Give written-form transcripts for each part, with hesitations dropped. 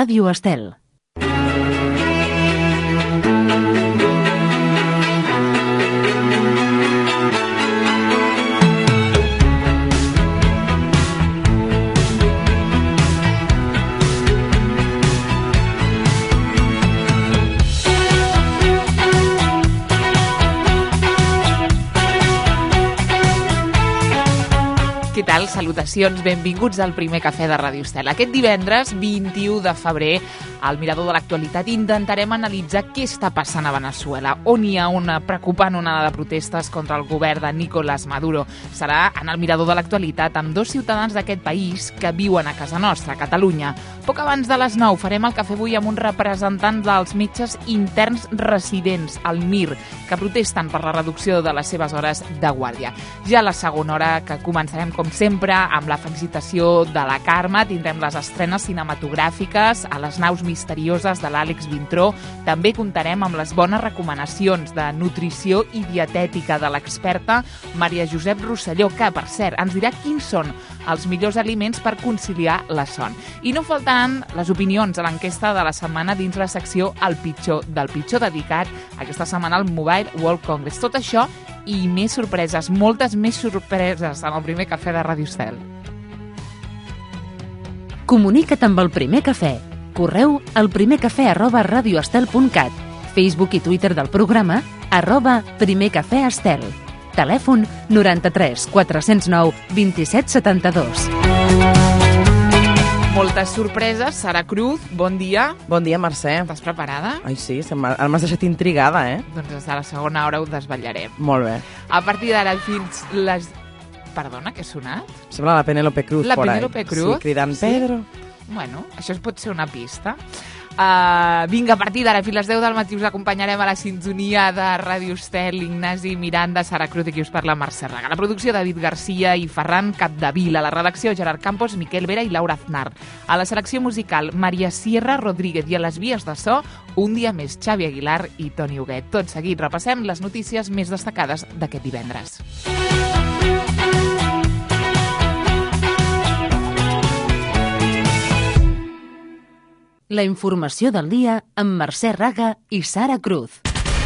Ràdio Estel. Què tal? Salutacions, benvinguts al primer cafè de Ràdio Estel. Aquest divendres, 21 de febrer, al Mirador de l'Actualitat intentarem analitzar què està passant a Veneçuela, on hi ha una preocupant onada de protestes contra el govern de Nicolás Maduro. Serà en el Mirador de l'Actualitat amb dos ciutadans d'aquest país que viuen a casa nostra, a Catalunya. Poc abans de les 9 farem el cafè avui amb un representant dels metges interns residents, el MIR, que protesten per la reducció de les seves hores de guàrdia. Ja a la segona hora, que començarem com sempre amb la felicitació de la Carme, tindrem les estrenes cinematogràfiques a les naus misterioses de l'Àlex Vintró. També comptarem amb les bones recomanacions de nutrició i dietètica de l'experta Maria Josep Rosselló, que, per cert, ens dirà quins són els millors aliments per conciliar la son. I no faltaran les opinions a l'enquesta de la setmana dins la secció El pitjor del pitjor, dedicat aquesta setmana al Mobile World Congress. Tot això i més sorpreses, moltes més sorpreses en el primer cafè de Ràdio Estel. Comunica't amb el primer cafè. Correu al primercafè@radioestel.cat. Facebook i Twitter del programa @primercafèestel. Telèfon 93 409 2772. Moltes sorpreses. Sara Cruz, bon dia. Bon dia, Mercè. Estàs preparada? Ai, sí, ara m'has deixat intrigada, Doncs a la segona hora ho desvetllarem. Molt bé. A partir d'ara fins les... Perdona, què ha sonat? Sembla la Penélope Cruz. La por ahí. Penélope Cruz? Sí, cridant Pedro. Bueno, això pot ser una pista. Vinga, a partir d'ara, fins les 10 del matí us acompanyarem a la sintonia de Ràdio Estel, Ignasi Miranda, Sara Cruz i qui us parla, Mercè Raga. La producció, David Garcia i Ferran Capdevila. La redacció, Gerard Campos, Miquel Vera i Laura Aznar. A la selecció musical, Maria Sierra Rodríguez. I a les vies de so, un dia més, Xavi Aguilar i Toni Huguet. Tot seguit, repassem les notícies més destacades d'aquest divendres. La informació del dia amb Mercè Raga i Sara Cruz.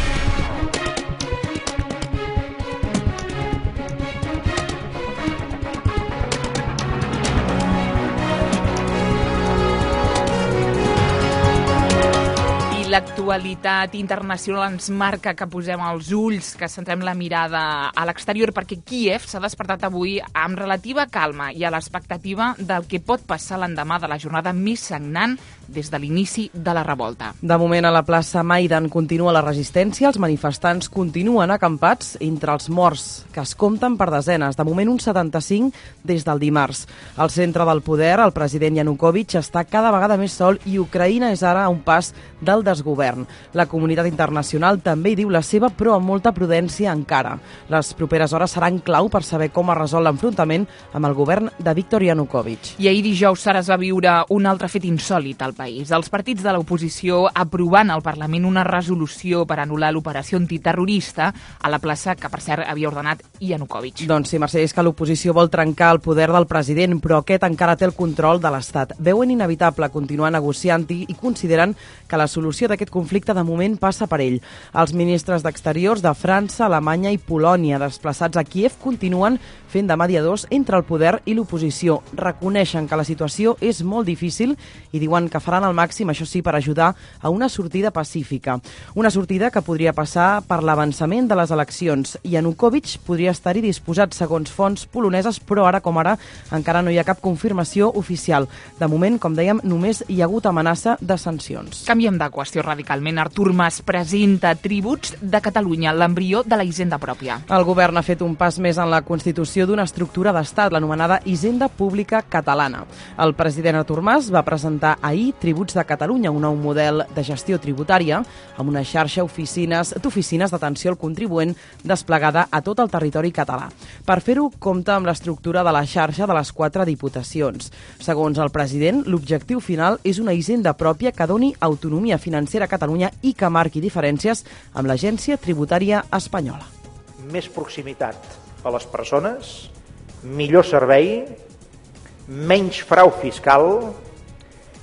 L'actualitat internacional ens marca que posem els ulls, que centrem la mirada a l'exterior, perquè Kíev s'ha despertat avui amb relativa calma i a l'expectativa del que pot passar l'endemà de la jornada més sagnant des de l'inici de la revolta. De moment, a la plaça Maidan continua la resistència. Els manifestants continuen acampats entre els morts, que es compten per desenes. De moment, uns 75 des del dimarts. Al centre del poder, el president Yanukovych està cada vegada més sol i Ucraïna és ara a un pas del desgovern. La comunitat internacional també hi diu la seva, però amb molta prudència encara. Les properes hores seran clau per saber com es resol l'enfrontament amb el govern de Viktor Yanukovych. I ahir dijous, Sara, es va viure un altre fet insòlit al país. Els partits de l'oposició aprovant al Parlament una resolució per anul·lar l'operació antiterrorista a la plaça que, per cert, havia ordenat Yanukovych. Doncs sí, Mercè, és que l'oposició vol trencar el poder del president, però aquest encara té el control de l'Estat. Veuen inevitable continuar negociant-hi i consideren que la solució d'aquest conflicte de moment passa per ell. Els ministres d'Exteriors de França, Alemanya i Polònia, desplaçats a Kíev, continuen fent de mediadors entre el poder i l'oposició. Reconeixen que la situació és molt difícil i diuen que faran el màxim, això sí, per ajudar a una sortida pacífica. Una sortida que podria passar per l'avançament de les eleccions. Yanukovych podria estar-hi disposat, segons fonts poloneses, però ara com ara encara no hi ha cap confirmació oficial. De moment, com dèiem, només hi ha hagut amenaça de sancions. Canviem de qüestió radicalment. Artur Mas presenta Tributs de Catalunya, l'embrió de la hisenda pròpia. El govern ha fet un pas més en la constitució d'una estructura d'estat, l'anomenada Hisenda Pública Catalana. El president Artur Mas va presentar ahir Tributs de Catalunya, un nou model de gestió tributària amb una xarxa d'oficines d'atenció al contribuent desplegada a tot el territori català. Per fer-ho, compta amb l'estructura de la xarxa de les 4 diputacions. Segons el president, l'objectiu final és una hisenda pròpia que doni autonomia financera a Catalunya i que marqui diferències amb l'Agència Tributària Espanyola. Més proximitat a les persones, millor servei, menys frau fiscal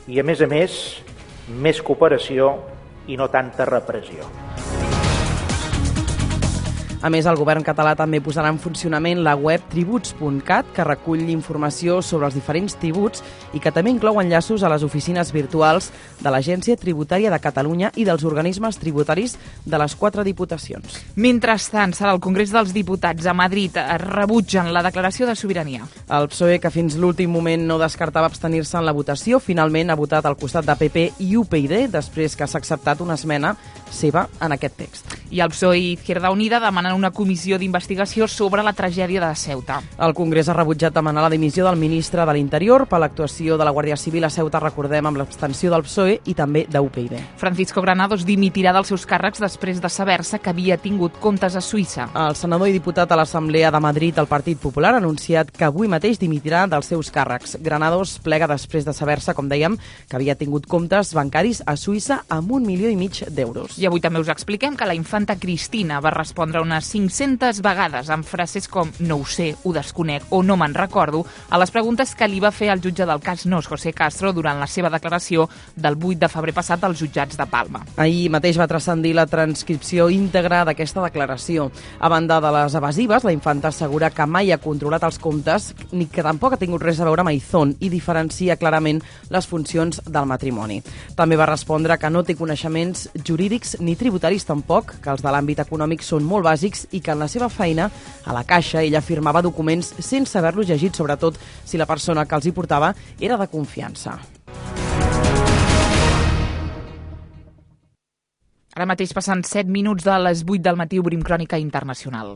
i, a més, més cooperació i no tanta repressió. A més, el govern català també posarà en funcionament la web tributs.cat, que recull informació sobre els diferents tributs i que també inclou enllaços a les oficines virtuals de l'Agència Tributària de Catalunya i dels organismes tributaris de les 4 diputacions. Mentrestant, serà el Congrés dels Diputats a Madrid rebutgen la declaració de sobirania. El PSOE, que fins l'últim moment no descartava abstenir-se en la votació, finalment ha votat al costat de PP i UPyD, després que s'ha acceptat una esmena seva en aquest text. I el PSOE i Izquierda Unida demanen una comissió d'investigació sobre la tragèdia de Ceuta. El Congrés ha rebutjat demanar la dimissió del ministre de l'Interior per l'actuació de la Guàrdia Civil a Ceuta, recordem, amb l'abstenció del PSOE i també d'UPyD. Francisco Granados dimitirà dels seus càrrecs després de saber-se que havia tingut comptes a Suïssa. El senador i diputat a l'Assemblea de Madrid del Partit Popular ha anunciat que avui mateix dimitirà dels seus càrrecs. Granados plega després de saber-se, com dèiem, que havia tingut comptes bancaris a Suïssa amb 1,5 milió d'euros. I avui també us expliquem que la infanta Cristina va respondre unes 500 vegades amb frases com no ho sé, ho desconec o no me'n recordo a les preguntes que li va fer el jutge del cas Nos, José Castro, durant la seva declaració del 8 de febrer passat als jutjats de Palma. Ahir mateix va transcendir la transcripció íntegra d'aquesta declaració. A banda de les evasives, la infanta assegura que mai ha controlat els comptes ni que tampoc ha tingut res a veure amb Aizón i diferencia clarament les funcions del matrimoni. També va respondre que no té coneixements jurídics ni tributaris tampoc, que els de l'àmbit econòmic són molt bàsics i que en la seva feina a la Caixa ella firmava documents sense haver-los llegit, sobretot si la persona que els hi portava era de confiança. Ara mateix passen 7 minuts de les 8 del matí, obrim Crònica Internacional.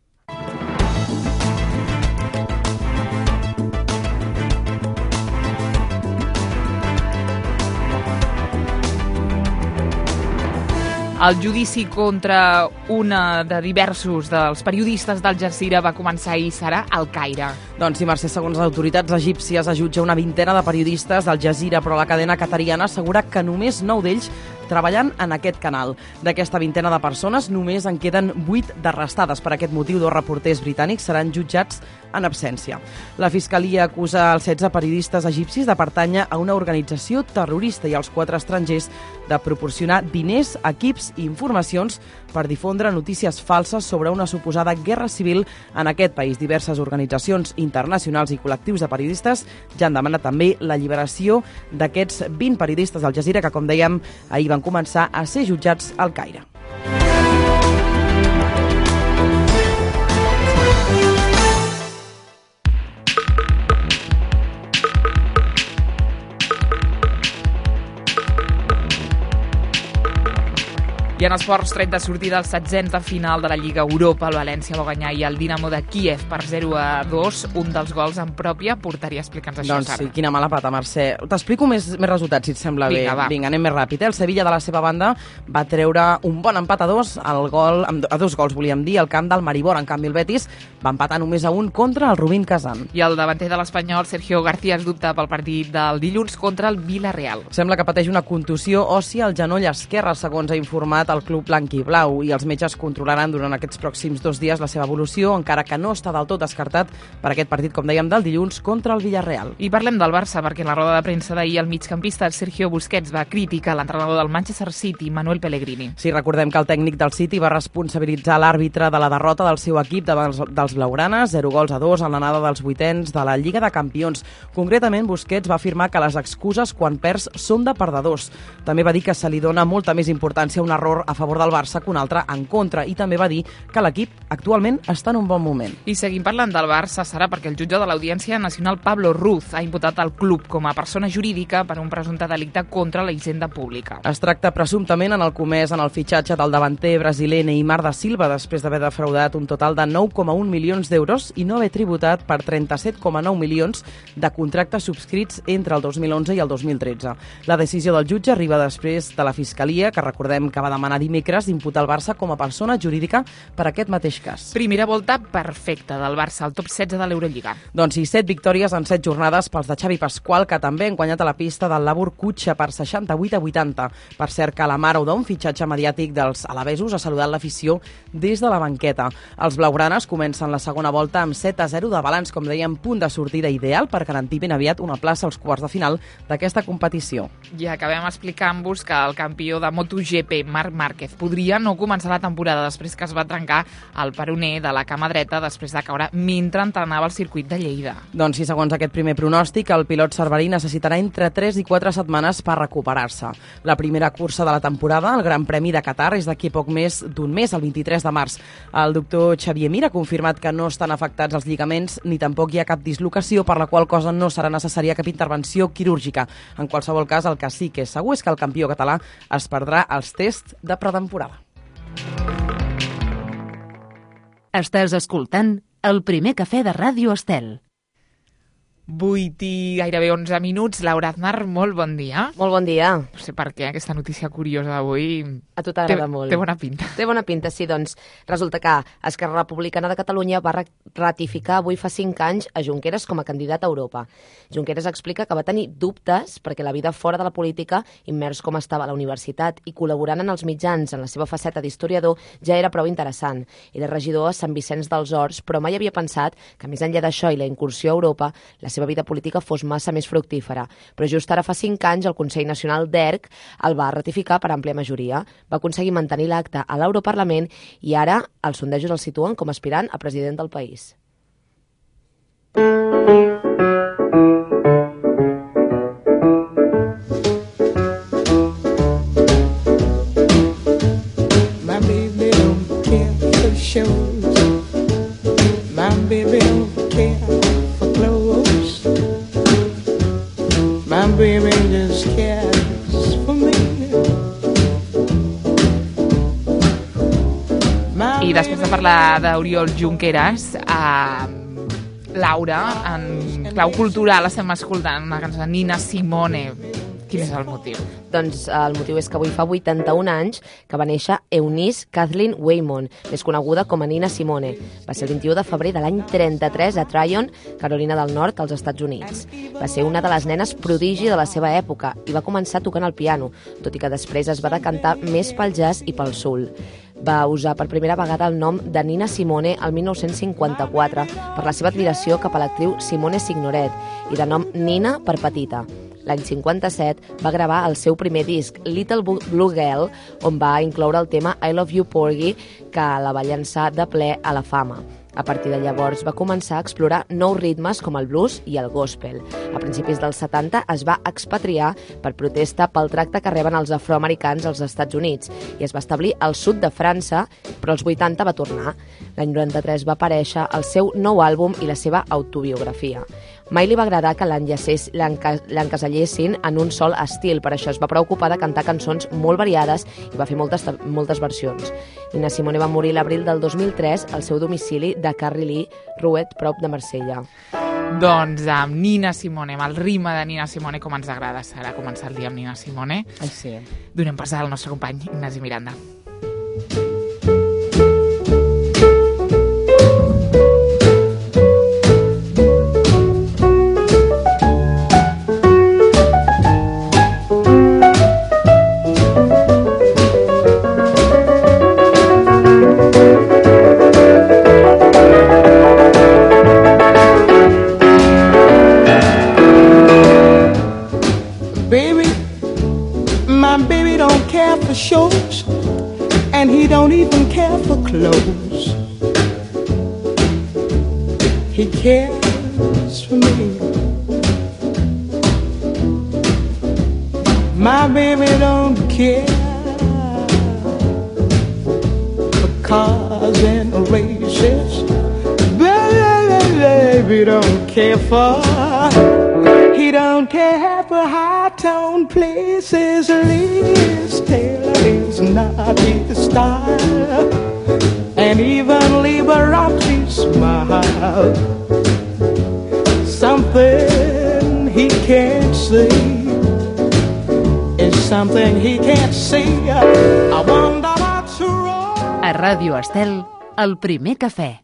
El judici contra una de diversos dels periodistes d'Al Jazeera va començar ahir, serà al Caire. Doncs sí, Mercè, segons les autoritats egípcies, es jutja una vintena de periodistes d'Al Jazeera, però la cadena qatariana assegura que només 9 d'ells treballant en aquest canal. D'aquesta vintena de persones, només en queden 8 d'arrestades. Per aquest motiu, 2 reporters britànics seran jutjats en absència. La Fiscalia acusa els 16 periodistes egipcis de pertànyer a una organització terrorista i els 4 estrangers de proporcionar diners, equips i informacions per difondre notícies falses sobre una suposada guerra civil en aquest país. Diverses organitzacions internacionals i col·lectius de periodistes ja han demanat també l'alliberació d'aquests 20 periodistes d'Al Jazeera que, com dèiem, ahir van començar a ser jutjats al Caire. I en esports, tret de sortir dels 16 de final de la Lliga Europa, el València va guanyar i el Dinamo de Kíev per 0-2, un dels gols en pròpia porteria. Explica'ns això, doncs Sara. Sí, quina mala pata, Mercè. T'explico més resultats, si et sembla bé. Va. Vinga, anem més ràpid. El Sevilla, de la seva banda, va treure un bon empat a 2, a 2 gols, volíem dir, al camp del Maribor. En canvi, el Betis va empatar només a 1 contra el Rubín Kazan. I el davanter de l'Espanyol, Sergio García, es dubta pel partit del dilluns contra el Villarreal. Sembla que pateix una contusió òssia al genoll esquerre, segons ha informat el club blanc i blau, i els metges controlaran durant aquests pròxims 2 dies la seva evolució, encara que no està del tot descartat per aquest partit, com dèiem, del dilluns contra el Villarreal. I parlem del Barça, perquè en la roda de premsa d'ahir el migcampista Sergio Busquets va criticar l'entrenador del Manchester City, Manuel Pellegrini. Sí, recordem que el tècnic del City va responsabilitzar l'àrbitre de la derrota del seu equip davant dels blaugranes, 0-2 en l'anada dels vuitens de la Lliga de Campions. Concretament, Busquets va afirmar que les excuses quan perds són de perdedors. També va dir que se li dona molta més importància a un error a favor del Barça que un altre en contra, i també va dir que l'equip actualment està en un bon moment. I seguim parlant del Barça, Sara, perquè el jutge de l'Audiència Nacional Pablo Ruz ha imputat al club com a persona jurídica per un presumpte delicte contra la hisenda pública. Es tracta presumptament en el comès en el fitxatge del davanter brasiler Neymar da Silva, després d'haver defraudat un total de 9,1 milions d'euros i no haver tributat per 37,9 milions de contractes subscrits entre el 2011 i el 2013. La decisió del jutge arriba després de la Fiscalia, que recordem que va demanar demanar dimecres imputar el Barça com a persona jurídica per aquest mateix cas. Primera volta perfecta del Barça, al top 16 de l'Eurolliga. Doncs sí, 7 victòries en 7 jornades pels de Xavi Pasqual, que també han guanyat a la pista del Labur Cutxa per 68-80. Per cert, Calamaro, d'un fitxatge mediàtic dels alabesos, ha saludat l'afició des de la banqueta. Els blaugranes comencen la segona volta amb 7-0 de balanç, com dèiem, punt de sortida ideal per garantir ben aviat una plaça als quarts de final d'aquesta competició. I acabem explicant-vos que el campió de MotoGP, Marc Márquez, podria no començar la temporada després que es va trencar el peroné de la cama dreta després de caure mentre entrenava al circuit de Lleida. Doncs sí, segons aquest primer pronòstic, el pilot cerverí necessitarà entre 3 i 4 setmanes per recuperar-se. La primera cursa de la temporada, el Gran Premi de Qatar, és d'aquí poc més d'un mes, el 23 de març. El doctor Xavier Mir ha confirmat que no estan afectats els lligaments ni tampoc hi ha cap dislocació, per la qual cosa no serà necessària cap intervenció quirúrgica. En qualsevol cas, el que sí que és segur és que el campió català es perdrà els tests de pretemporada. Estàs escoltant el primer cafè de Ràdio Estel. 8 i gairebé 11 minuts. Laura Aznar, molt bon dia. Molt bon dia. No sé per què aquesta notícia curiosa d'avui... A tu t'agrada molt. Té bona pinta. Té bona pinta, sí. Doncs resulta que Esquerra Republicana de Catalunya va ratificar avui fa 5 anys a Junqueras com a candidat a Europa. Junqueras explica que va tenir dubtes perquè la vida fora de la política, immers com estava a la universitat i col·laborant en els mitjans en la seva faceta d'historiador, ja era prou interessant. Era regidor a Sant Vicenç dels Horts, però mai havia pensat que més enllà d'això i la incursió a Europa, la seva vida política fos massa més fructífera. Però just ara fa 5 anys el Consell Nacional d'ERC el va ratificar per àmplia majoria. Va aconseguir mantenir l'acte a l'Europarlament i ara els sondejos el situen com a aspirant a president del país. My baby don't care for shows. My baby don't care for clothes. My baby just cares for me. I després de parlar d'Oriol Junqueras, Laura, en clau cultural estem escoltant una cançó de Nina Simone. Quin és el motiu? Doncs el motiu és que avui fa 81 anys que va néixer Eunice Kathleen Waymon, més coneguda com a Nina Simone. Va ser el 21 de febrer de l'any 33 a Tryon, Carolina del Nord, als Estats Units. Va ser una de les nenes prodigi de la seva època i va començar tocant el piano, tot i que després es va decantar més pel jazz i pel soul. Va usar per primera vegada el nom de Nina Simone el 1954 per la seva admiració cap a l'actriu Simone Signoret i de nom Nina per petita. L'any 57 va gravar el seu primer disc, Little Blue Girl, on va incloure el tema I Love You Porgy, que la va llançar de ple a la fama. A partir de llavors va començar a explorar nous ritmes com el blues i el gospel. A principis dels 70 es va expatriar per protesta pel tracte que reben els afroamericans als Estats Units i es va establir al sud de França, però als 80 va tornar. L'any 93 va aparèixer el seu nou àlbum i la seva autobiografia. Mai li va agradar que l'encasellessin en un sol estil, per això es va preocupar de cantar cançons molt variades i va fer moltes versions. Nina Simone va morir l'abril del 2003 al seu domicili de Carrily, Rouet, prop de Marsella. Doncs amb Nina Simone, amb el ritme de Nina Simone, com ens agrada, Sara, començar el dia amb Nina Simone. Ai, sí. Donem pas al nostre company Ignasi Miranda. Shows, and he don't even care for clothes. He cares for me. My baby don't care for cars and races. Baby don't care for. He don't care for high-tone places. Liz Taylor is not his style, and even Liberace smile. Something he can't see is something he can't see. I wonder what's wrong. A Ràdio Estel, el primer cafè.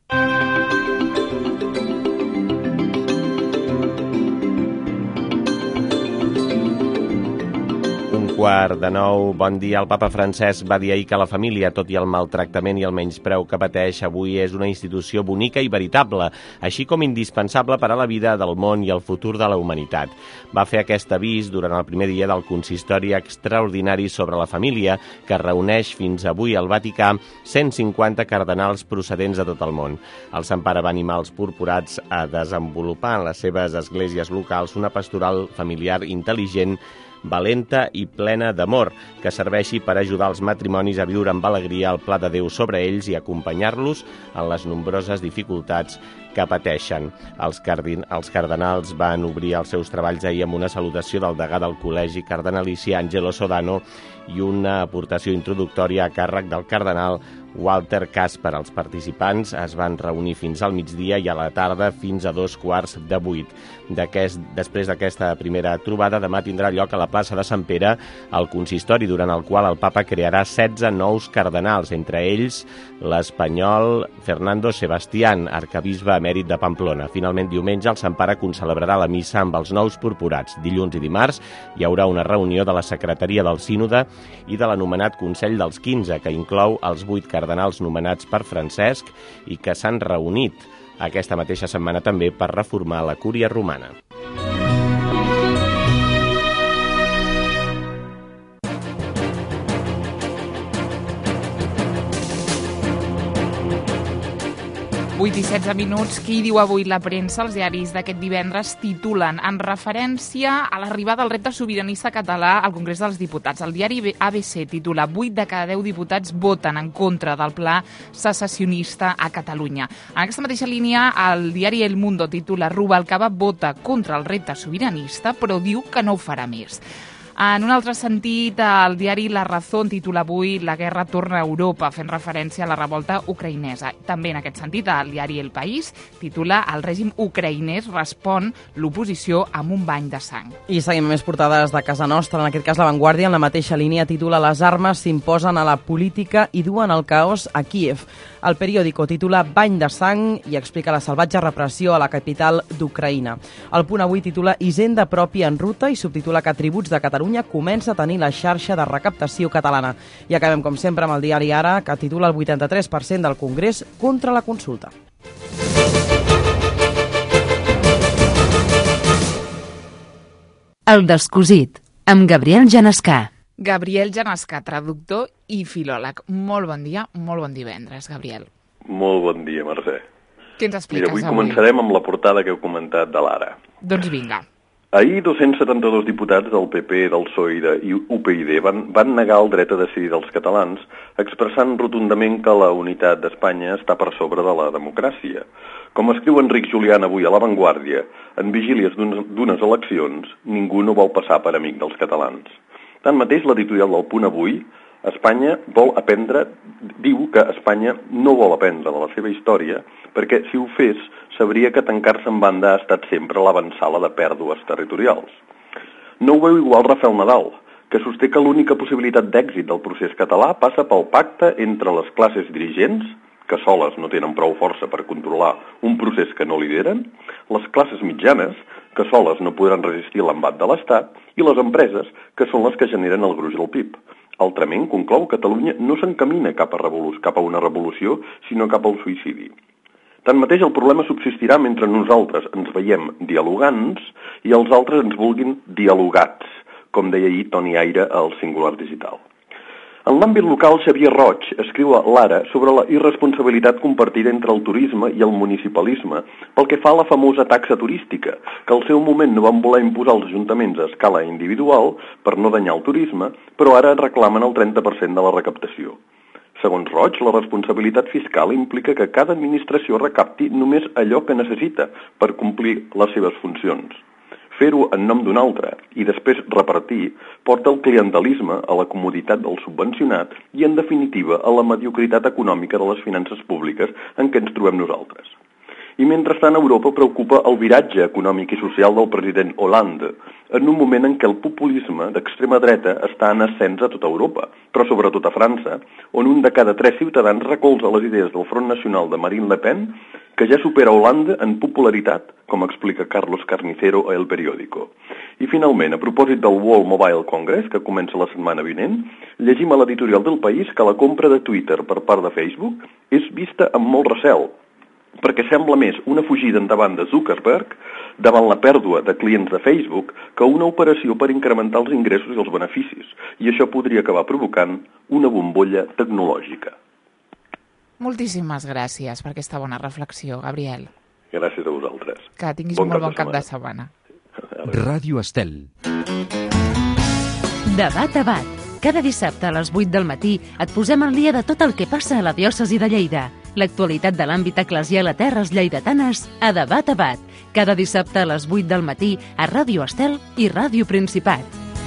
Quart de nou, bon dia. El papa Francesc va dir ahir que la família, tot i el maltractament i el menyspreu que pateix, avui és una institució bonica i veritable, així com indispensable per a la vida del món i el futur de la humanitat. Va fer aquest avís durant el primer dia del consistori extraordinari sobre la família, que reuneix fins avui al Vaticà 150 cardenals procedents de tot el món. El Sant Pare va animar els purpurats a desenvolupar en les seves esglésies locals una pastoral familiar intel·ligent, valenta i plena d'amor, que serveixi per ajudar els matrimonis a viure amb alegria el pla de Déu sobre ells i acompanyar-los en les nombroses dificultats que pateixen. Els cardenals van obrir els seus treballs ahir amb una salutació del degà del Col·legi Cardenalici Angelo Sodano i una aportació introductòria a càrrec del cardenal Walter Kasper. Els participants es van reunir fins al migdia i a la tarda fins a 7:45. Després d'aquesta primera trobada, demà tindrà lloc a la plaça de Sant Pere el consistori, durant el qual el papa crearà 16 nous cardenals, entre ells l'espanyol Fernando Sebastián, arcabisbe emèrit de Pamplona. Finalment, diumenge, el Sant Pare concelebrarà la missa amb els nous purpurats. Dilluns i dimarts hi haurà una reunió de la secretaria del sínode i de l'anomenat Consell dels 15, que inclou els 8 cardenals nomenats per Francesc i que s'han reunit aquesta mateixa setmana també per reformar la cúria romana. Vuit i 16 minuts. Qui diu avui la premsa? Els diaris d'aquest divendres titulen en referència a l'arribada del repte sobiranista català al Congrés dels Diputats. El diari ABC titula 8 de cada 10 diputats voten en contra del pla secessionista a Catalunya. En aquesta mateixa línia, el diari El Mundo titula Rubalcaba vota contra el repte sobiranista, però diu que no ho farà més. En un altre sentit, el diari La Razón titula avui La guerra torna a Europa, fent referència a la revolta ucraïnesa. També en aquest sentit, el diari El País titula El règim ucraïnès respon l'oposició amb un bany de sang. I seguim més portades de casa nostra. En aquest cas, La Vanguardia, en la mateixa línia, titula Les armes s'imposen a la política i duen el caos a Kíev. El periòdico titula Bany de sang i explica la salvatge repressió a la capital d'Ucraïna. El Punt Avui titula Hisenda pròpia en ruta i subtitula que Tributs de Catalunya comença a tenir la xarxa de recaptació catalana. I acabem, com sempre, amb el diari Ara, que titula el 83% del Congrés contra la consulta. El descosit, amb Gabriel Genescà. Gabriel Genescà, traductor i filòleg. Molt bon dia, molt bon divendres, Gabriel. Molt bon dia, Mercè. Què ens expliques avui? Començarem amb la portada que heu comentat de l'Ara. Doncs vinga. Ahir 272 diputats del PP, del PSOE i UPyD van negar el dret a decidir dels catalans, expressant rotundament que la unitat d'Espanya està per sobre de la democràcia. Com escriu Enric Julián avui a La Vanguardia, en vigílies d'unes eleccions, ningú no vol passar per amic dels catalans. Tanmateix, l'editorial del Punt Avui, diu que Espanya no vol aprendre de la seva història perquè, si ho fes, sabria que tancar-se en banda ha estat sempre l'avançala de pèrdues territorials. No ho veu igual Rafael Nadal, que sosté que l'única possibilitat d'èxit del procés català passa pel pacte entre les classes dirigents, que soles no tenen prou força per controlar un procés que no lideren, les classes mitjanes, que soles no podran resistir l'embat de l'Estat, i les empreses, que són les que generen el gruix del PIB. Altrament, conclou, Catalunya no s'encamina cap a una revolució, sinó cap al suïcidi. Tanmateix, el problema subsistirà mentre nosaltres ens veiem dialogants i els altres ens vulguin dialogats, com deia ahir Toni Aire al Singular Digital. En l'àmbit local, Xavier Roig escriu a l'Ara sobre la irresponsabilitat compartida entre el turisme i el municipalisme pel que fa a la famosa taxa turística, que al seu moment no van voler imposar als ajuntaments a escala individual per no danyar el turisme, però ara reclamen el 30% de la recaptació. Segons Roig, la responsabilitat fiscal implica que cada administració recapti només allò que necessita per complir les seves funcions. Fer-ho en nom d'un altre i després repartir porta el clientelisme a la comoditat del subvencionat i, en definitiva, a la mediocritat econòmica de les finances públiques en què ens trobem nosaltres. I mentrestant, Europa preocupa el viratge econòmic i social del president Hollande, en un moment en què el populisme d'extrema dreta està en ascens a tota Europa, però sobretot a França, on un de cada 3 ciutadans recolza les idees del Front Nacional de Marine Le Pen, que ja supera Holanda en popularitat, com explica Carlos Carnicero a El Periódico. I finalment, a propòsit del World Mobile Congress, que comença la setmana vinent, llegim a l'editorial del País que la compra de Twitter per part de Facebook és vista amb molt recel, perquè sembla més una fugida endavant de Zuckerberg davant la pèrdua de clients de Facebook que una operació per incrementar els ingressos i els beneficis, i això podria acabar provocant una bombolla tecnològica. Moltíssimes gràcies per aquesta bona reflexió, Gabriel. Gràcies a vosaltres. Que tinguis un molt bon cap de setmana. Ràdio Estel. Debat a Bat. Cada dissabte a les 8 del matí et posem al dia de tot el que passa a la diòcesi de Lleida. L'actualitat de l'àmbit eclesial a terres lleidatanes a Debat a Bat. Cada dissabte a les 8 del matí a Ràdio Estel i Ràdio Principat.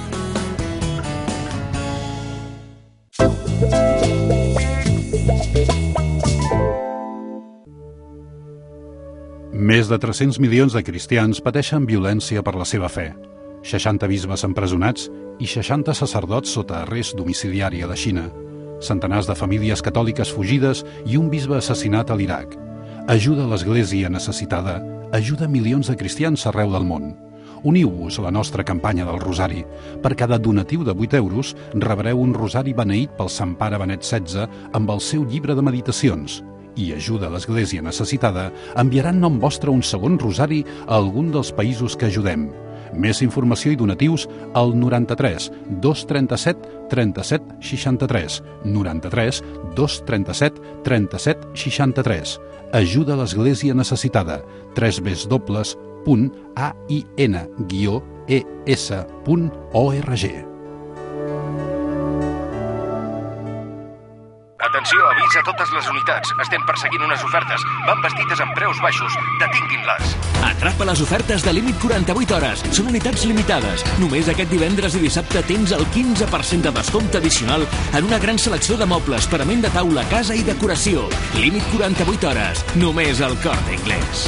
Més de 300 milions de cristians pateixen violència per la seva fe. 60 bisbes empresonats i 60 sacerdots sota arrest domiciliari a la Xina. Centenars de famílies catòliques fugides i un bisbe assassinat a l'Iraq. Ajuda a l'Església necessitada, ajuda milions de cristians arreu del món. Uniu-vos a la nostra campanya del Rosari. Per cada donatiu de 8 euros rebreu un rosari beneït pel Sant Pare Benet XVI amb el seu llibre de meditacions. I ajuda a l'Església necessitada enviarà en nom vostre un segon rosari a algun dels països que ajudem. Més informació i donatius al 93 237 37 63. 93 237 37 63. Ajuda a l'Església necessitada. www.ain-es.org. Atenció, avís a totes les unitats. Estem perseguint unes ofertes. Van vestides amb preus baixos. Detinguin-les. Atrapa les ofertes de límit 48 hores. Són unitats limitades. Només aquest divendres i dissabte tens el 15% de descompte addicional en una gran selecció de mobles, parament de taula, casa i decoració. Límit 48 hores. Només al Corte Inglés.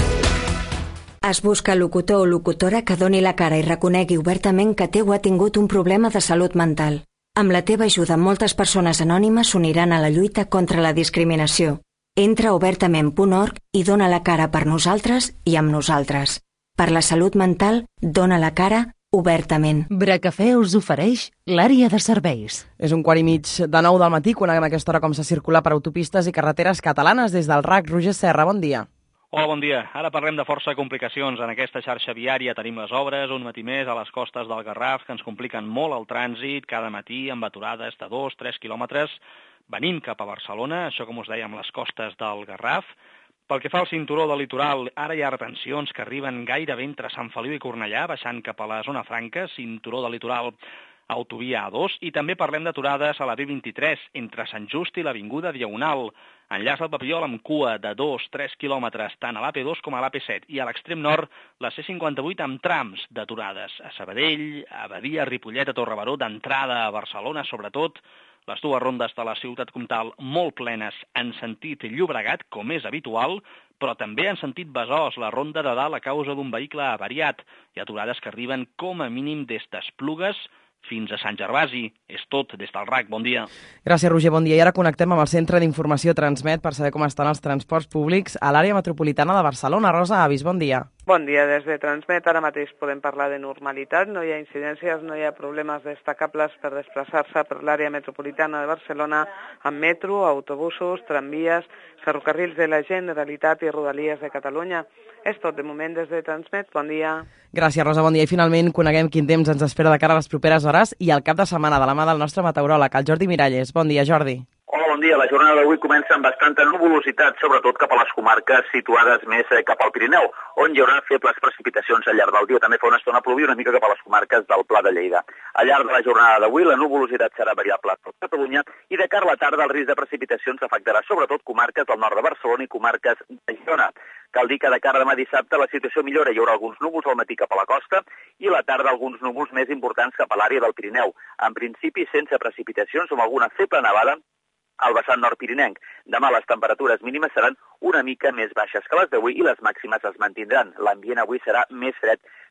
Es busca locutor o locutora que doni la cara i reconegui obertament que teu ha tingut un problema de salut mental. Amb la teva ajuda, moltes persones anònimes s'uniran a la lluita contra la discriminació. Entra a obertament.org i dona la cara per nosaltres i amb nosaltres. Per la salut mental, dona la cara obertament. Bracafè us ofereix l'àrea de serveis. És 8:15 de 9 del matí, coneguem a aquesta hora com se circula per autopistes i carreteres catalanes. Des del RAC, Roger Serra, bon dia. Hola, bon dia. Ara parlem de força complicacions en aquesta xarxa viària. Tenim les obres, un matí més, a les costes del Garraf, que ens compliquen molt el trànsit, cada matí amb aturades de 2-3 quilòmetres, venint cap a Barcelona, això com us deia, amb les costes del Garraf. Pel que fa al cinturó del litoral, ara hi ha retencions que arriben gairebé entre Sant Feliu i Cornellà, baixant cap a la zona franca, cinturó del litoral, autovia A2, i també parlem d'aturades a la B23, entre Sant Just i l'Avinguda Diagonal. Enllaç del Papiol amb cua de 2-3 quilòmetres, tant a l'AP2 com a l'AP7, i a l'extrem nord, la C58 amb trams d'aturades. A Sabadell, a Badia, Ripollet, a Torrebaró, d'entrada a Barcelona, sobretot, les dues rondes de la ciutat comtal molt plenes en sentit Llobregat, com és habitual, però també en sentit Besòs, la ronda de dalt a causa d'un vehicle avariat. Hi ha aturades que arriben com a mínim des d'Esplugues fins a Sant Gervasi. És tot des del RAC. Bon dia. Gràcies, Roger. Bon dia. I ara connectem amb el Centre d'Informació Transmet per saber com estan els transports públics a l'àrea metropolitana de Barcelona. Rosa Avis, bon dia. Bon dia. Des de Transmet ara mateix podem parlar de normalitat. No hi ha incidències, no hi ha problemes destacables per desplaçar-se per l'àrea metropolitana de Barcelona amb metro, autobusos, tramvies, ferrocarrils de la Generalitat i Rodalies de Catalunya. És tot de moment des de Transmet. Bon dia. Gràcies, Rosa. Bon dia. I finalment coneguem quin temps ens espera de cara a les properes hores i el cap de setmana de la mà del nostre meteoròleg, el Jordi Miralles. Bon dia, Jordi. Hola, bon dia. La jornada d'avui comença amb bastanta nuvolositat, sobretot cap a les comarques situades més cap al Pirineu, on hi haurà febles precipitacions al llarg del dia. També fa una estona plovia una mica cap a les comarques del Pla de Lleida. Al llarg de la jornada d'avui, la nuvolositat serà variable a tot Catalunya i de cara a la tarda el risc de precipitacions afectarà sobretot comarques del nord de Barcelona i comarques de Girona. Cal dir que de cara a demà dissabte la situació millora. Hi haurà alguns núvols al matí cap a la costa i a la tarda alguns núvols més importants cap a l'àrea del Pirineu. En principi sense precipitacions o amb alguna feble nevada al vessant nord pirinenc. Demà les temperatures mínimes seran una mica més baixes que les d'avui i les màximes es mantindran. L'ambient avui serà més fred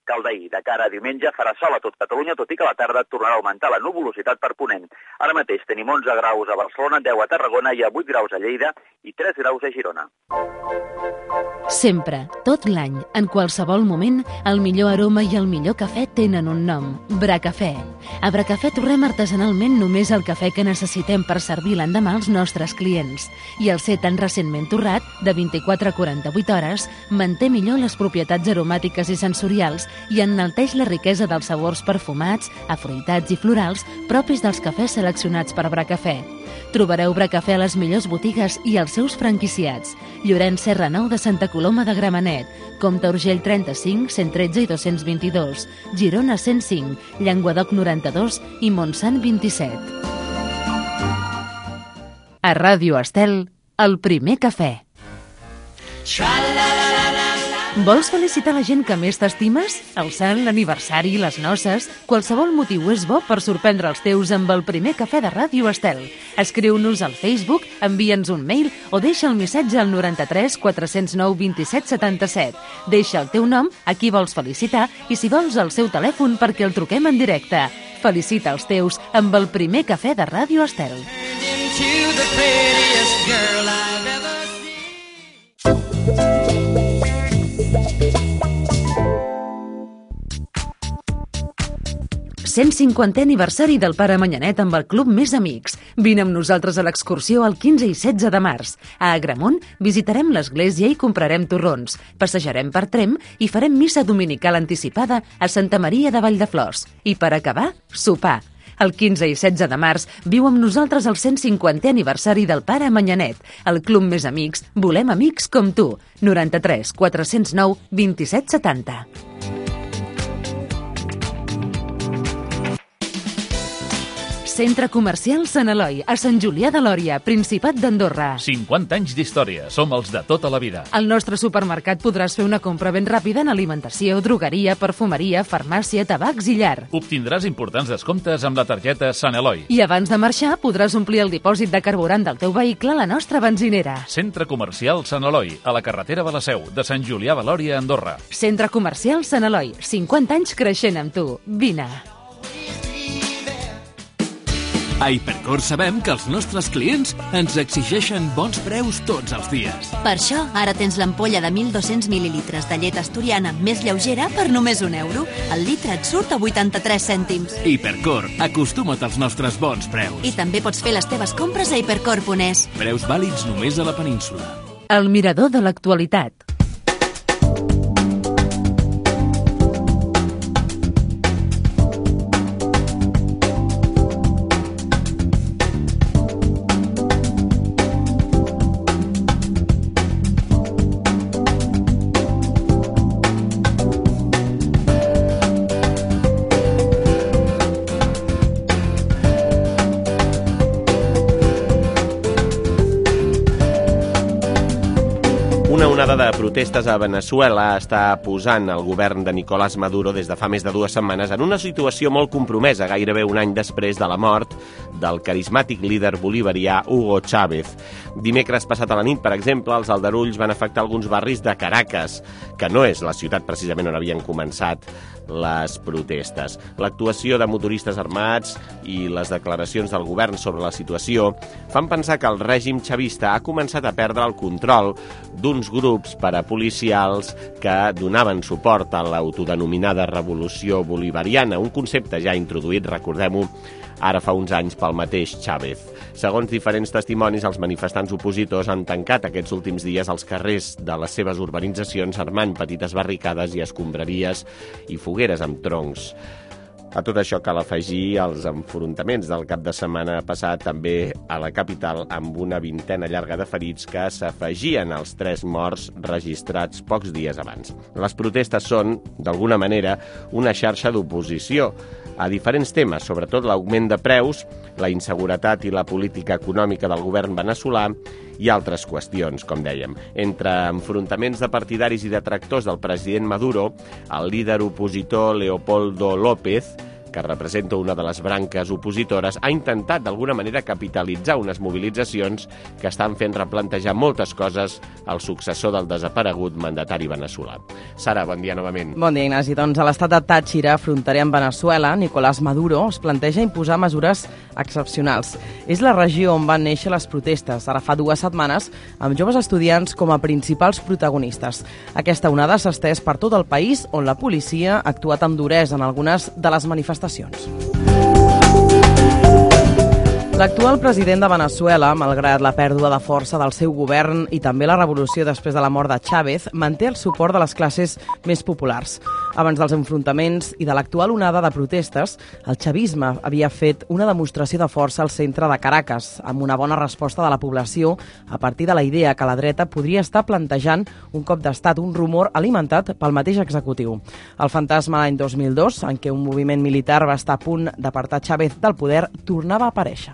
que el d'ahir. De cara a diumenge farà sol a tot Catalunya, tot i que a la tarda tornarà a augmentar la nuvolositat per ponent. Ara mateix tenim 11 graus a Barcelona, 10 a Tarragona i a 8 graus a Lleida i 3 graus a Girona. Sempre, tot l'any, en qualsevol moment, el millor aroma i el millor cafè tenen un nom, Bracafè. A Bracafè torrem artesanalment només el cafè que necessitem per servir l'endemà als nostres clients. I el ser tan recentment torrat, de 24 a 48 hores, manté millor les propietats aromàtiques i sensorials i enalteix la riquesa dels sabors perfumats, afruitats i florals propis dels cafès seleccionats per Bracafè. Trobareu Bracafè a les millors botigues i als seus franquiciats. Llorenç Serra 9 de Santa Coloma de Gramenet, Comte Urgell 35, 113 i 222, Girona 105, Llenguadoc 92 i Montsant 27. A Ràdio Estel, el primer cafè. Vols felicitar la gent que més t'estimes? El sant, l'aniversari, les noces... Qualsevol motiu és bo per sorprendre els teus amb el primer cafè de Ràdio Estel. Escriu-nos al Facebook, envia'ns un mail o deixa el missatge al 93 409 27 77. Deixa el teu nom, a qui vols felicitar i si vols el seu telèfon perquè el truquem en directe. Felicita els teus amb el primer cafè de Ràdio Estel. 150è aniversari del Pare Manyanet amb el Club Més Amics. Vine amb nosaltres a l'excursió el 15 i 16 de març. A Agramunt visitarem l'església i comprarem torrons. Passejarem per Tremp i farem missa dominical anticipada a Santa Maria de Valldeflors. I per acabar, sopar. El 15 i 16 de març viu amb nosaltres el 150è aniversari del Pare Manyanet. El Club Més Amics, volem amics com tu. 93 409 27 70. Centre Comercial Sant Eloi, a Sant Julià de Lòria, Principat d'Andorra. 50 anys d'història, som els de tota la vida. Al nostre supermercat podràs fer una compra ben ràpida en alimentació, drogueria, perfumeria, farmàcia, tabacs i llar. Obtindràs importants descomptes amb la targeta Sant Eloi. I abans de marxar podràs omplir el dipòsit de carburant del teu vehicle a la nostra benzinera. Centre Comercial Sant Eloi, a la carretera de la Seu, de Sant Julià de Lòria, Andorra. Centre Comercial Sant Eloi, 50 anys creixent amb tu. Vine. A Hipercor sabem que els nostres clients ens exigeixen bons preus tots els dies. Per això, ara tens l'ampolla de 1.200 mil·lilitres de llet asturiana més lleugera per només €1. El litre et surt a 83 cèntims. Hipercor, acostuma't als nostres bons preus. I també pots fer les teves compres a hipercor.es. Preus vàlids només a la península. El mirador de l'actualitat. Una onada de protestes a Veneçuela està posant el govern de Nicolás Maduro des de fa més de 2 setmanes en una situació molt compromesa, gairebé un any després de la mort del carismàtic líder bolivarià Hugo Chávez. Dimecres passat a la nit, per exemple, els aldarulls van afectar alguns barris de Caracas, que no és la ciutat precisament on havien començat les protestes. L'actuació de motoristes armats i les declaracions del govern sobre la situació fan pensar que el règim xavista ha començat a perdre el control d'uns grups parapolicials que donaven suport a l'autodenominada revolució bolivariana, un concepte ja introduït, recordem-ho, ara fa uns anys pel mateix Chávez. Segons diferents testimonis, els manifestants opositors han tancat aquests últims dies els carrers de les seves urbanitzacions armant petites barricades i escombraries i fogueres amb troncs. A tot això cal afegir els enfrontaments del cap de setmana passat també a la capital amb una vintena llarga de ferits que s'afegien als 3 morts registrats pocs dies abans. Les protestes són, d'alguna manera, una xarxa d'oposició a diferents temes, sobretot l'augment de preus, la inseguretat i la política econòmica del govern veneçolà i altres qüestions, com dèiem. Entre enfrontaments de partidaris i detractors del president Maduro, el líder opositor Leopoldo López que representa una de les branques opositores, ha intentat d'alguna manera capitalitzar unes mobilitzacions que estan fent replantejar moltes coses al successor del desaparegut mandatari veneçolà. Sara, bon dia novament. Bon dia, Ignasi. Doncs a l'estat de Táchira, fronterer amb Veneçuela, Nicolás Maduro es planteja imposar mesures excepcionals. És la regió on van néixer les protestes, ara fa 2 setmanes, amb joves estudiants com a principals protagonistes. Aquesta onada s'ha estès per tot el país, on la policia ha actuat amb duresa en algunes de les manifestacions. L'actual president de Veneçuela, malgrat la pèrdua de força del seu govern i també la revolució després de la mort de Chávez, manté el suport de les classes més populars. Abans dels enfrontaments i de l'actual onada de protestes, el chavisme havia fet una demostració de força al centre de Caracas, amb una bona resposta de la població a partir de la idea que la dreta podria estar plantejant un cop d'estat, un rumor alimentat pel mateix executiu. El fantasma l'any 2002, en què un moviment militar va estar a punt d'apartar Chávez del poder, tornava a aparèixer.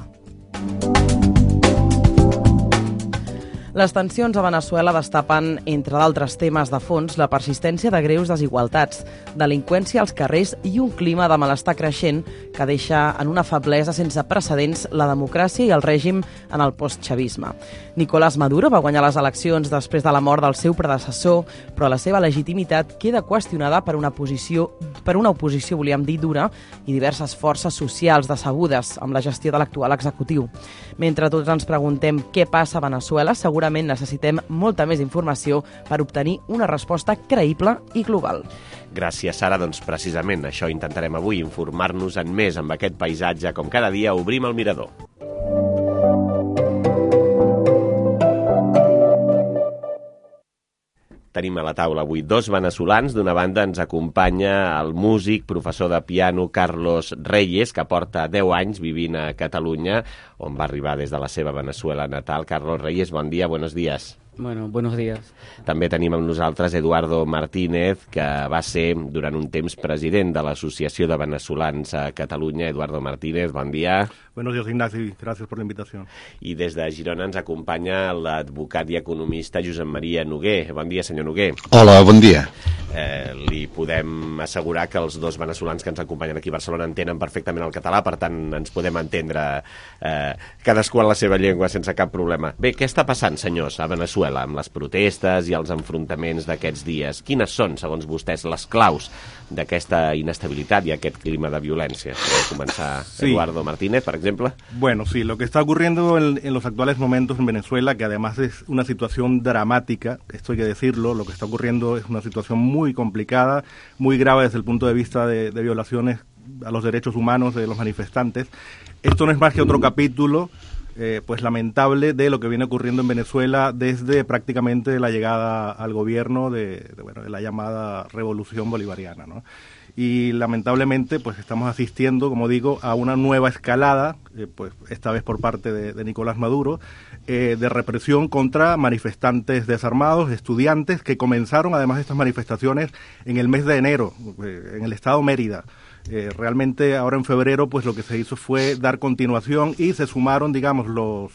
Les tensions a Veneçuela destapen, entre d'altres temes de fons, la persistència de greus desigualtats, delinqüència als carrers i un clima de malestar creixent que deixa en una feblesa sense precedents la democràcia i el règim en el postchavisme. Nicolás Maduro va guanyar les eleccions després de la mort del seu predecessor, però la seva legitimitat queda qüestionada per una oposició, volíem dir, dura i diverses forces socials decebudes amb la gestió de l'actual executiu. Mentre tots ens preguntem què passa a Veneçuela, segurament necessitem molta més informació per obtenir una resposta creïble i global. Gràcies, Sara. Doncs precisament això intentarem avui, informar-nos en més amb aquest paisatge. Com cada dia, obrim el mirador. Tenim a la taula avui 2 veneçolans. D'una banda ens acompanya el músic, professor de piano Carlos Reyes, que porta 10 anys vivint a Catalunya, on va arribar des de la seva Veneçuela natal. Carlos Reyes, bon dia, buenos días. Bueno, buenos días. També tenim amb nosaltres Eduardo Martínez, que va ser durant un temps president de l'Associació de Veneçolans a Catalunya. Eduardo Martínez, bon dia. Buenos días, Ignasi. Gracias por la invitación. I des de Girona ens acompanya l'advocat i economista Josep Maria Noguer. Bon dia, senyor Noguer. Hola, bon dia. Li podem assegurar que els 2 veneçolans que ens acompanyen aquí a Barcelona entenen perfectament el català, per tant ens podem entendre cadascú en la seva llengua sense cap problema. Bé, què està passant, senyors, a Veneçuela, amb les protestes i els enfrontaments d'aquests dies? Quines són, segons vostès, les claus d'aquesta inestabilitat i aquest clima de violència? Podem començar, Eduardo Martínez, per ejemplo. Bueno, sí, lo que está ocurriendo en los actuales momentos en Venezuela, que además es una situación dramática, esto hay que decirlo, lo que está ocurriendo es una situación muy complicada, muy grave desde el punto de vista de violaciones a los derechos humanos de los manifestantes. Esto no es más que otro capítulo pues lamentable de lo que viene ocurriendo en Venezuela desde prácticamente la llegada al gobierno de la llamada revolución bolivariana, ¿no? Y lamentablemente pues estamos asistiendo, como digo, a una nueva escalada, pues esta vez por parte de Nicolás Maduro, de represión contra manifestantes desarmados, estudiantes, que comenzaron además estas manifestaciones en el mes de enero, en el estado Mérida. Realmente ahora en febrero pues lo que se hizo fue dar continuación y se sumaron, digamos,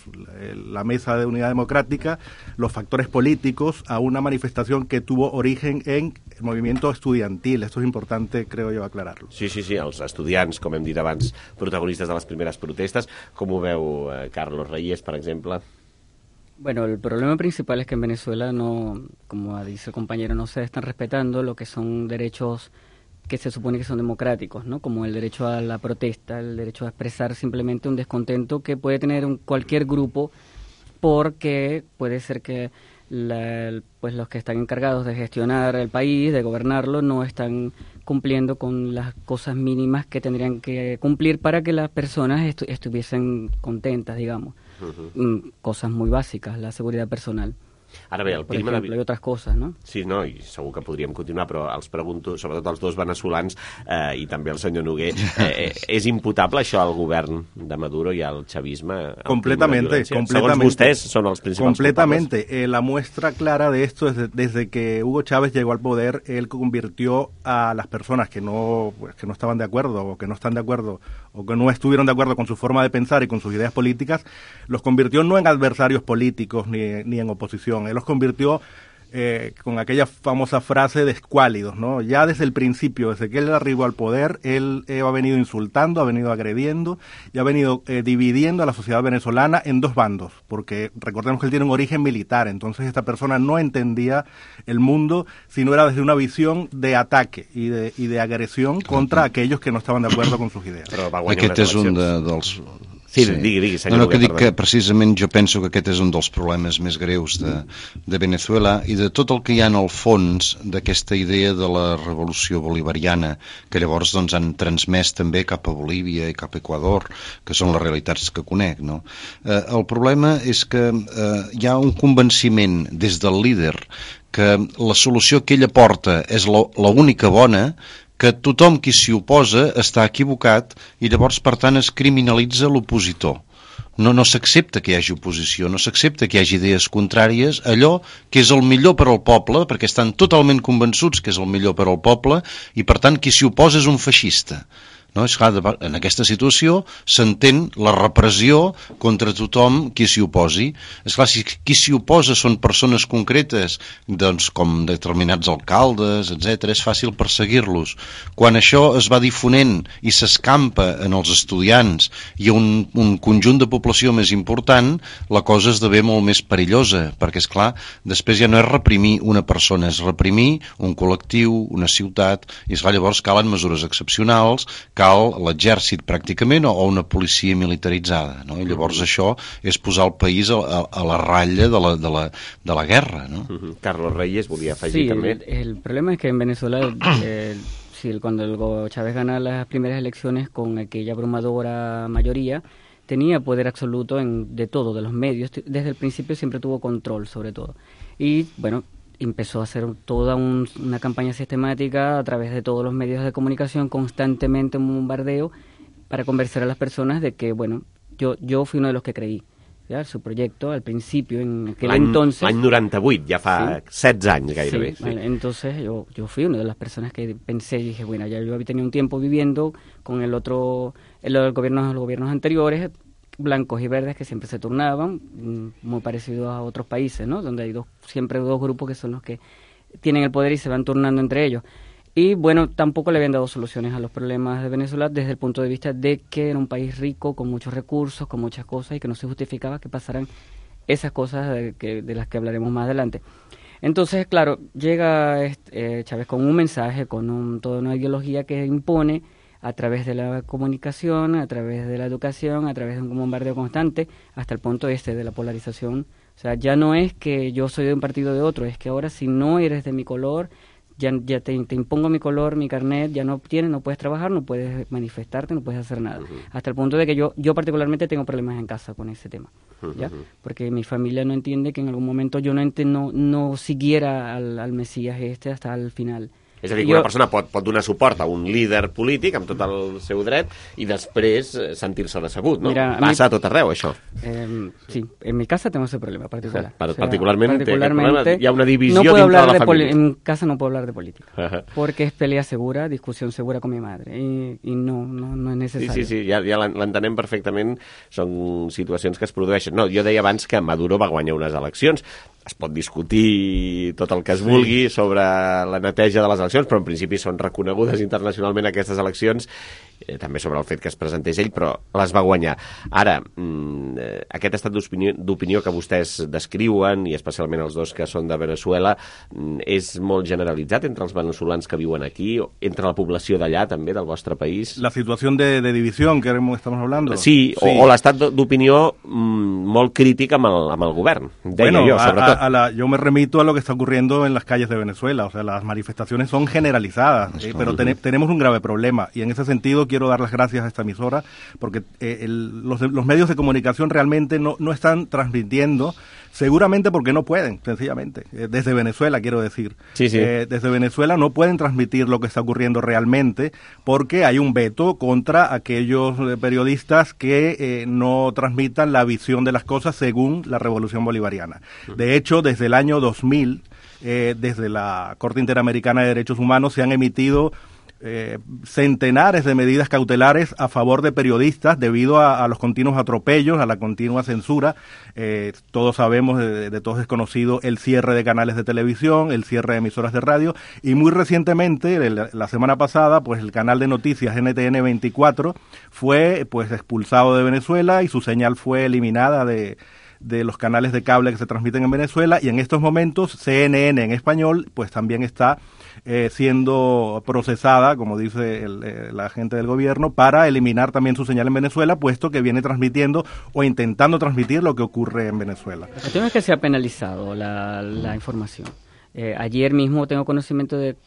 la Mesa de Unidad Democrática, los factores políticos, a una manifestación que tuvo origen en el movimiento estudiantil. Esto es importante, creo yo, aclararlo. Sí, els estudiants, com hem dit abans, protagonistes de les primeres protestes. Com ho veu Carlos Reyes, per exemple? Bueno, el problema principal es que en Venezuela no, como dice el compañero, no se están respetando lo que son derechos que se supone que son democráticos, ¿no? Como el derecho a la protesta, el derecho a expresar simplemente un descontento que puede tener cualquier grupo, porque puede ser que pues los que están encargados de gestionar el país, de gobernarlo, no están cumpliendo con las cosas mínimas que tendrían que cumplir para que las personas estuviesen contentas, digamos. Cosas muy básicas, la seguridad personal. Ara bé, el per clima exemple, i altres coses, no? Sí, no, i segur que podríem continuar, però els pregunto, sobretot els 2 veneçolans i també el senyor Noguer, és imputable això al govern de Maduro i al chavisme? Completamente. Segons vostès, són els principals completamente. La muestra clara de esto es desde que Hugo Chávez llegó al poder, él convirtió a las personas que no estaban de acuerdo o que no están de acuerdo o que no estuvieron de acuerdo con su forma de pensar y con sus ideas políticas, los convirtió no en adversarios políticos ni en oposición. Él los convirtió con aquella famosa frase de escuálidos, ¿no? Ya desde el principio, desde que él arribó al poder, él ha venido insultando, ha venido agrediendo y ha venido dividiendo a la sociedad venezolana en dos bandos, porque recordemos que él tiene un origen militar, entonces esta persona no entendía el mundo si no era desde una visión de ataque y de agresión contra aquellos que no estaban de acuerdo con sus idees. Aquest és un dels... Sí, digui, senyor. No, que dic que precisament jo penso que aquest és un dels problemes més greus de Venezuela i de tot el que hi ha en el fons d'aquesta idea de la revolució bolivariana, que llavors doncs, han transmès també cap a Bolívia i cap a Equador, que són les realitats que conec, no? El problema és que hi ha un convenciment des del líder que la solució que ell aporta és l'única bona, que tothom qui s'hi oposa està equivocat i llavors, per tant, es criminalitza l'opositor. No s'accepta que hi hagi oposició, no s'accepta que hi hagi idees contràries, allò que és el millor per al poble, perquè estan totalment convençuts que és el millor per al poble, i per tant qui s'hi oposa és un feixista. No? És clar, en aquesta situació s'entén la repressió contra tothom qui s'hi oposi. És clar, si qui s'hi oposa són persones concretes, doncs com determinats alcaldes, etc., és fàcil perseguir-los. Quan això es va difonent i s'escampa en els estudiants i un conjunt de població més important, la cosa esdevé molt més perillosa, perquè, és clar, després ja no és reprimir una persona, és reprimir un col·lectiu, una ciutat, i és clar, llavors calen mesures excepcionals, cal l'exèrcit pràcticament o una policia militaritzada, no? I llavors això és posar el país a la ratlla de la guerra, ¿no? Carlos Reyes volia afegir també. Sí, el problema es que en Venezuela cuando Chávez gana las primeras elecciones con aquella abrumadora mayoría, tenía poder absoluto de todo, de los medios, desde el principio siempre tuvo control sobre todo. Y bueno, empezó a hacer toda una campaña sistemática a través de todos los medios de comunicación, constantemente un bombardeo para convencer a las personas de que, bueno, yo fui uno de los que creí. ¿Ya? Su proyecto al principio, en aquel entonces... L'any 98, ja fa 16 anys gairebé. Sí, vale, entonces yo fui una de las personas que pensé y dije, bueno, ya yo había tenido un tiempo viviendo con los gobiernos anteriores, blancos y verdes que siempre se turnaban, muy parecidos a otros países, ¿no? Donde hay siempre dos grupos que son los que tienen el poder y se van turnando entre ellos. Y bueno, tampoco le habían dado soluciones a los problemas de Venezuela desde el punto de vista de que era un país rico, con muchos recursos, con muchas cosas, y que no se justificaba que pasaran esas cosas de las que hablaremos más adelante. Entonces, claro, llega Chávez con un mensaje, con toda una ideología que impone a través de la comunicación, a través de la educación, a través de un bombardeo constante, hasta el punto de la polarización. O sea, ya no es que yo soy de un partido o de otro, es que ahora si no eres de mi color, ya te impongo mi color, mi carnet, ya no puedes trabajar, no puedes manifestarte, no puedes hacer nada. Hasta el punto de que yo particularmente tengo problemas en casa con ese tema, ¿ya? Porque mi familia no entiende que en algún momento yo no siguiera al Mesías hasta el final. És a dir, que una persona pot donar suport a un líder polític amb tot el seu dret i després sentir-se decebut, no? Mira, passa a tot arreu, això. Sí, en mi casa tengo ese problema particular. Particularmente hi ha una divisió dintre de la família. En casa no puedo hablar de política, porque es pelea segura, discusión segura con mi madre, y no es necesario. Sí, ja l'entenem perfectament, són situacions que es produeixen. No, jo deia abans que Maduro va guanyar unes eleccions. Es pot discutir tot el que es vulgui sobre la neteja de les eleccions, però en principi són reconegudes internacionalment aquestes eleccions, també sobre el fet que es presentés ell, però les va guanyar. Ara, aquest estat d'opinió que vostès descriuen, i especialment els dos que són de Venezuela, és molt generalitzat entre els venezolans que viuen aquí, entre la població d'allà també, del vostre país? La situació de divisió que estamos hablando. Sí, o l'estat d'opinió molt crític amb el govern, deia jo, sobretot. Yo me remito a lo que está ocurriendo en las calles de Venezuela. O sea, las manifestaciones son generalizadas, pero tenemos un grave problema. Y en ese sentido quiero dar las gracias a esta emisora, porque los medios de comunicación realmente no están transmitiendo, seguramente porque no pueden, sencillamente. Desde Venezuela, quiero decir. Sí. Desde Venezuela no pueden transmitir lo que está ocurriendo realmente, porque hay un veto contra aquellos periodistas que no transmitan la visión de las cosas según la Revolución Bolivariana. De hecho, desde el año 2000, desde la Corte Interamericana de Derechos Humanos se han emitido centenares de medidas cautelares a favor de periodistas debido a los continuos atropellos, a la continua censura. Todos sabemos, de todos es conocido, el cierre de canales de televisión, el cierre de emisoras de radio, y muy recientemente, la semana pasada, pues el canal de noticias NTN 24 fue pues expulsado de Venezuela y su señal fue eliminada de los canales de cable que se transmiten en Venezuela, y en estos momentos CNN en español pues también está siendo procesada, como dice la gente del gobierno, para eliminar también su señal en Venezuela, puesto que viene transmitiendo o intentando transmitir lo que ocurre en Venezuela. El tema es que se ha penalizado la información. Ayer mismo tengo conocimiento de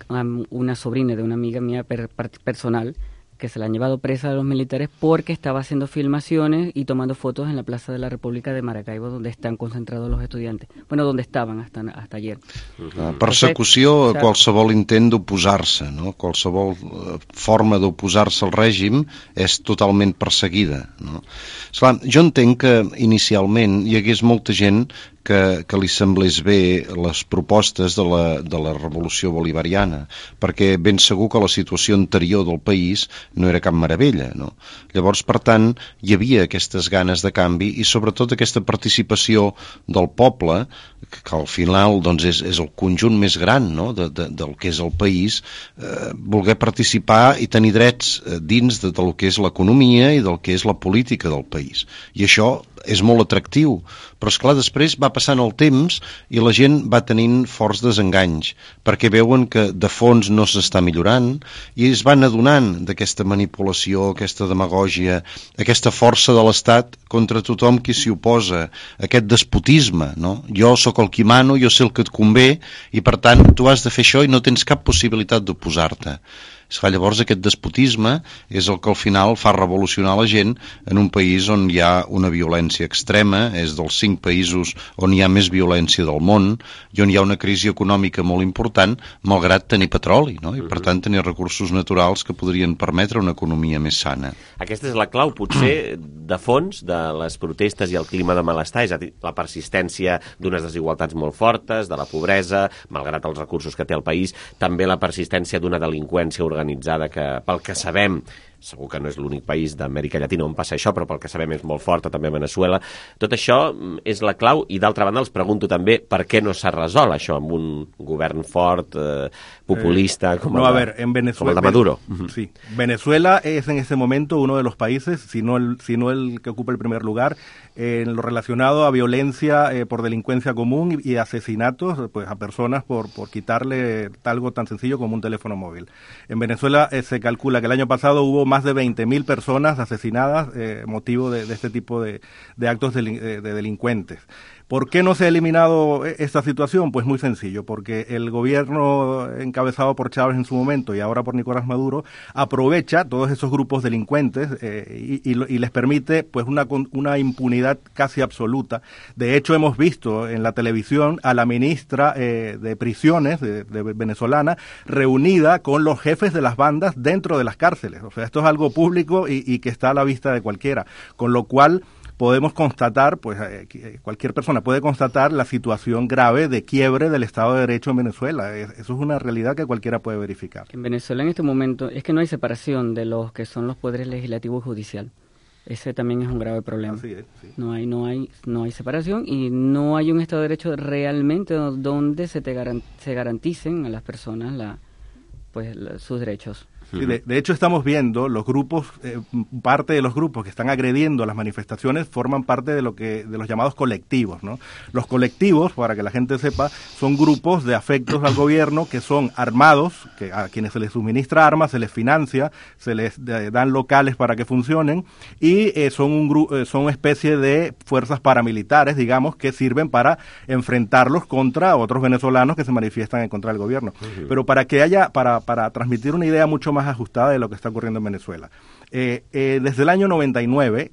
una sobrina de una amiga mía personal que se la han llevado presa a los militares porque estaba haciendo filmaciones y tomando fotos en la Plaza de la República de Maracaibo, donde están concentrados los estudiantes. Bueno, donde estaven hasta ayer. Persecució a qualsevol intent d'oposar-se, no? Qualsevol forma d'oposar-se al règim és totalment perseguida, no? Esclar, jo entenc que inicialment hi hagués molta gent que li semblés bé les propostes de la revolució bolivariana, perquè ben segur que la situació anterior del país no era cap meravella, no? Llavors, per tant, hi havia aquestes ganes de canvi i sobretot aquesta participació del poble, que al final doncs, és el conjunt més gran, no? del que és el país, voler participar i tenir drets dins del que és l'economia i del que és la política del país. I això és molt atractiu, però esclar, després va passant el temps i la gent va tenint forts desenganys, perquè veuen que de fons no s'està millorant i es van adonant d'aquesta manipulació, aquesta demagògia, aquesta força de l'Estat contra tothom qui s'hi oposa, aquest despotisme, no? Jo sóc el qui mano, jo sé el que et convé i per tant tu has de fer això i no tens cap possibilitat d'oposar-te. Llavors aquest despotisme és el que al final fa revolucionar la gent en un país on hi ha una violència extrema, és dels 5 països on hi ha més violència del món i on hi ha una crisi econòmica molt important, malgrat tenir petroli, no? I per tant tenir recursos naturals que podrien permetre una economia més sana. Aquesta és la clau, potser, de fons de les protestes i el clima de malestar, és a dir, la persistència d'unes desigualtats molt fortes, de la pobresa, malgrat els recursos que té el país, també la persistència d'una delinqüència organitzada que, pel que sabem, segur que no és l'únic país d'Amèrica Llatina on passa això, però pel que sabem és molt forta també a Venezuela. Tot això és la clau i d'altra banda els pregunto també per què no s'ha resolt això amb un govern fort, populista, com el de Maduro. Sí, Venezuela es en este momento uno de los países, si no el que ocupa el primer lugar, en lo relacionado a violencia por delincuencia común y asesinatos pues, a personas por quitarle algo tan sencillo como un teléfono móvil. En Venezuela se calcula que el año pasado hubo más de 20.000 personas asesinadas motivo de este tipo de actos de delincuentes. ¿Por qué no se ha eliminado esta situación? Pues muy sencillo, porque el gobierno encabezado por Chávez en su momento y ahora por Nicolás Maduro aprovecha todos esos grupos delincuentes y les permite pues una impunidad casi absoluta. De hecho, hemos visto en la televisión a la ministra de Prisiones de venezolana reunida con los jefes de las bandas dentro de las cárceles. O sea, esto es algo público y que está a la vista de cualquiera, con lo cual podemos constatar, pues cualquier persona puede constatar la situación grave de quiebre del Estado de Derecho en Venezuela. Eso es una realidad que cualquiera puede verificar. En Venezuela en este momento es que no hay separación de los que son los poderes legislativo y judicial. Ese también es un grave problema. Así es, sí. No hay separación y no hay un Estado de Derecho realmente donde se garanticen a las personas sus derechos. Sí, de hecho estamos viendo los grupos, parte de los grupos que están agrediendo las manifestaciones forman parte de los llamados colectivos, ¿no? Los colectivos, para que la gente sepa, son grupos de afectos al gobierno que son armados, que a quienes se les suministra armas, se les financia, se les dan locales para que funcionen y son una especie de fuerzas paramilitares, digamos, que sirven para enfrentarlos contra otros venezolanos que se manifiestan en contra del gobierno. Pero para transmitir una idea mucho más ajustada de lo que está ocurriendo en Venezuela. Desde el año 99,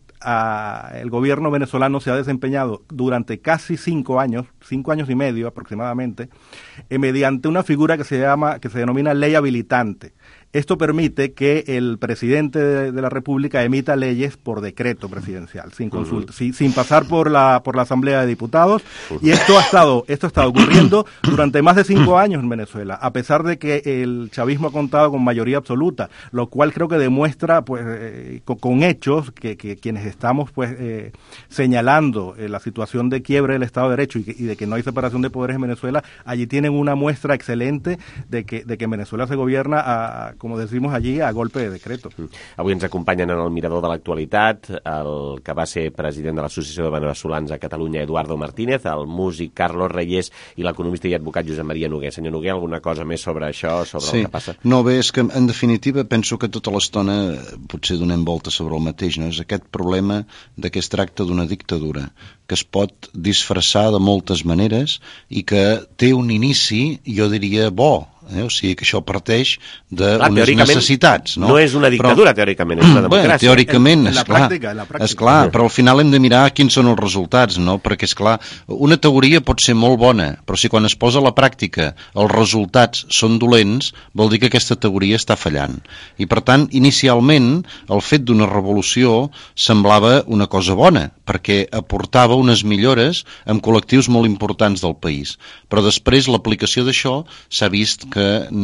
el gobierno venezolano se ha desempeñado durante casi 5 años y medio aproximadamente, mediante una figura que se denomina ley habilitante. Esto permite que el presidente de la República emita leyes por decreto presidencial, sin consulta, sin pasar por la Asamblea de Diputados, y esto ha estado ocurriendo durante más de 5 años en Venezuela, a pesar de que el chavismo ha contado con mayoría absoluta, lo cual creo que demuestra pues con hechos que quienes estamos pues señalando la situación de quiebre del Estado de Derecho y de que no hay separación de poderes en Venezuela, allí tienen una muestra excelente de que en Venezuela se gobierna, como decimos allí, a golpe de decreto. Avui ens acompanyen en el mirador de l'actualitat el que va ser president de l'Associació de Veneçolans a Catalunya, Eduardo Martínez, el músic Carlos Reyes i l'economista i advocat Josep Maria Noguer. Senyor Noguer, alguna cosa més sobre això, sobre el que passa? No, bé, és que en definitiva penso que tota l'estona potser donem volta sobre el mateix, no? És aquest problema de que es tracta d'una dictadura que es pot disfressar de moltes maneres i que té un inici, jo diria, bo. O sigui que això parteix d'unes necessitats. No és una dictadura, teòricament, és una democràcia. Bé, teòricament, és clar, però al final hem de mirar quins són els resultats, no? Perquè, és clar, una teoria pot ser molt bona, però si quan es posa a la pràctica els resultats són dolents, vol dir que aquesta teoria està fallant. I, per tant, inicialment, el fet d'una revolució semblava una cosa bona, perquè aportava unes millores amb col·lectius molt importants del país. Però després l'aplicació d'això s'ha vist que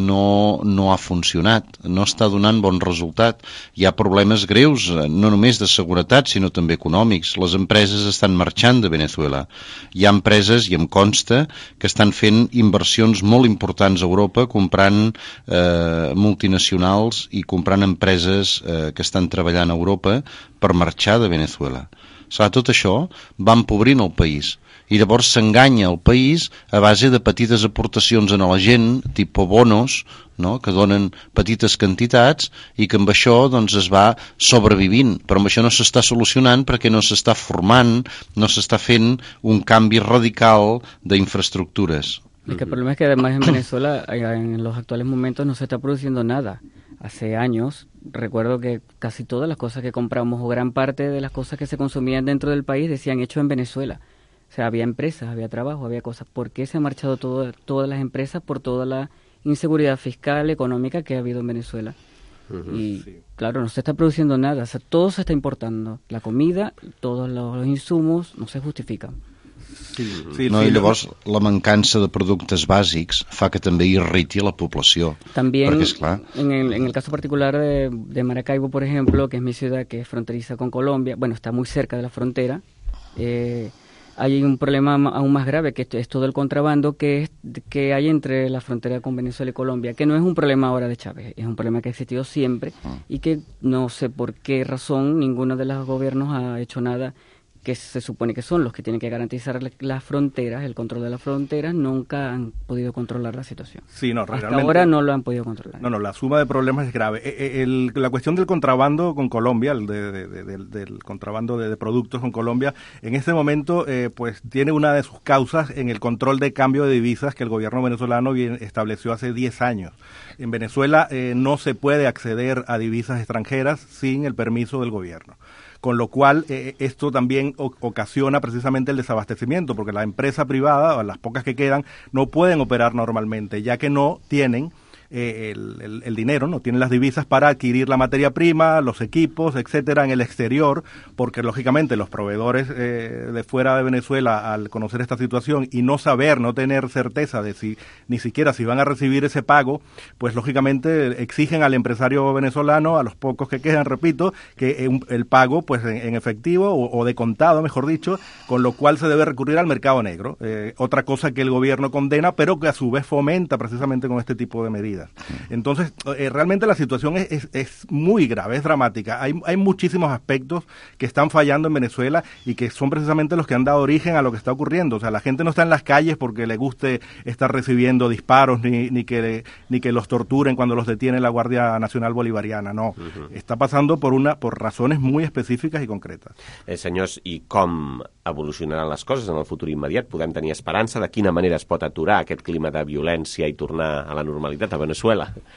no ha funcionat, no està donant bon resultat. Hi ha problemes greus, no només de seguretat, sinó també econòmics. Les empreses estan marxant de Venezuela. Hi ha empreses, i em consta, que estan fent inversions molt importants a Europa, comprant multinacionals i comprant empreses que estan treballant a Europa per marxar de Venezuela. Tot això va empobrint el país. I llavors s'enganya el país a base de petites aportacions a la gent, tipus bonos, no? Que donen petites quantitats i que amb això doncs, es va sobrevivint. Però amb això no s'està solucionant perquè no s'està formant, no s'està fent un canvi radical d'infraestructuras. Es que el problema es que además en Venezuela en los actuales momentos no se está produciendo nada. Hace años recuerdo que casi todas las cosas que compramos o gran parte de las cosas que se consumían dentro del país decían hecho en Venezuela. O sea, había empresas, había trabajo, había cosas. ¿Por qué se han marchado todas las empresas por toda la inseguridad fiscal, económica que ha habido en Venezuela? Y claro, no se está produciendo nada. O sea, todo se está importando. La comida, todos los insumos no se justifican. I llavors la mancança de productes bàsics fa que també irriti a la població. También, perquè, esclar, en el caso particular de Maracaibo, por ejemplo, que es mi ciudad que es fronteriza con Colombia, bueno, está muy cerca de la frontera, hay un problema aún más grave, que es todo el contrabando que hay entre la frontera con Venezuela y Colombia, que no es un problema ahora de Chávez, es un problema que ha existido siempre y que no sé por qué razón ninguno de los gobiernos ha hecho nada, que se supone que son los que tienen que garantizar las fronteras, el control de las fronteras, nunca han podido controlar la situación. Sí, no, hasta ahora no lo han podido controlar. No, la suma de problemas es grave. La cuestión del contrabando con Colombia, del contrabando de productos con Colombia, en este momento pues tiene una de sus causas en el control de cambio de divisas que el gobierno venezolano estableció hace 10 años. En Venezuela no se puede acceder a divisas extranjeras sin el permiso del gobierno. Con lo cual esto también ocasiona precisamente el desabastecimiento, porque la empresa privada, o las pocas que quedan, no pueden operar normalmente, ya que no tienen el dinero, no tienen las divisas para adquirir la materia prima, los equipos, etcétera, en el exterior, porque lógicamente los proveedores de fuera de Venezuela, al conocer esta situación y no tener certeza de ni siquiera si van a recibir ese pago, pues lógicamente exigen al empresario venezolano, a los pocos que quedan, repito, que el pago pues en efectivo o de contado, mejor dicho, con lo cual se debe recurrir al mercado negro, otra cosa que el gobierno condena, pero que a su vez fomenta precisamente con este tipo de medidas. Entonces, realmente la situación es muy grave, es dramática. Hay muchísimos aspectos que están fallando en Venezuela y que son precisamente los que han dado origen a lo que está ocurriendo. O sea, la gente no está en las calles porque le guste estar recibiendo disparos ni que los torturen cuando los detiene la Guardia Nacional Bolivariana. No, está pasando por razones muy específicas y concretas. Senyors, i com evolucionaran les coses en el futur immediat? Podem tenir esperança? De quina manera es pot aturar aquest clima de violència i tornar a la normalitat a Venezuela?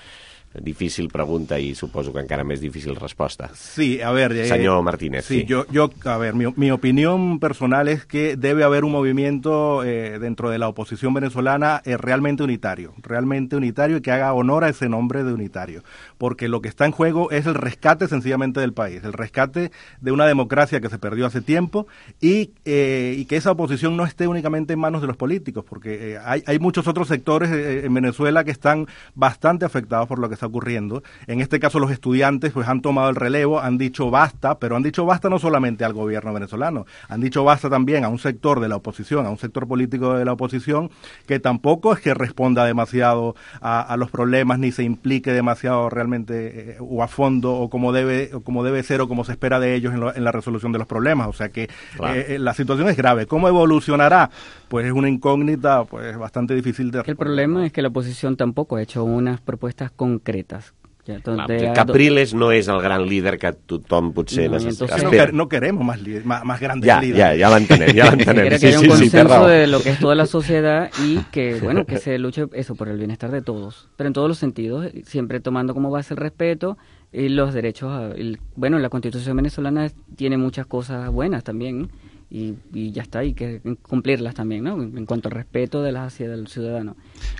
Difícil pregunta i suposo que encara més difícil resposta. Sí, a ver... Señor Martínez. Sí, yo a ver, mi opinión personal es que debe haber un movimiento dentro de la oposición venezolana realmente unitario y que haga honor a ese nombre de unitario, porque lo que está en juego es el rescate sencillamente del país, el rescate de una democracia que se perdió hace tiempo y que esa oposición no esté únicamente en manos de los políticos, porque hay muchos otros sectores en Venezuela que están bastante afectados por lo que está ocurriendo. En este caso los estudiantes pues han tomado el relevo, han dicho basta, pero han dicho basta no solamente al gobierno venezolano, han dicho basta también a un sector de la oposición, a un sector político de la oposición que tampoco es que responda demasiado a los problemas ni se implique demasiado realmente o a fondo o como debe ser o como se espera de ellos en la resolución de los problemas. O sea que claro. La situación es grave. ¿Cómo evolucionará? Pues es una incógnita pues bastante difícil de responder. El problema es que la oposición tampoco ha hecho unas propuestas concretas. Capriles no és el gran líder que tothom potser espera. No queremos más grandes líderes. Ya l'entenem. Quiere que haya un consenso de lo que es toda la sociedad y que, bueno, que se luche eso por el bienestar de todos, pero en todos los sentidos, siempre tomando como base el respeto y los derechos. Bueno, la Constitución venezolana tiene muchas cosas buenas también. Y ya está, hay que cumplirlas también, ¿no? En cuanto al respeto hacia el ciudadano.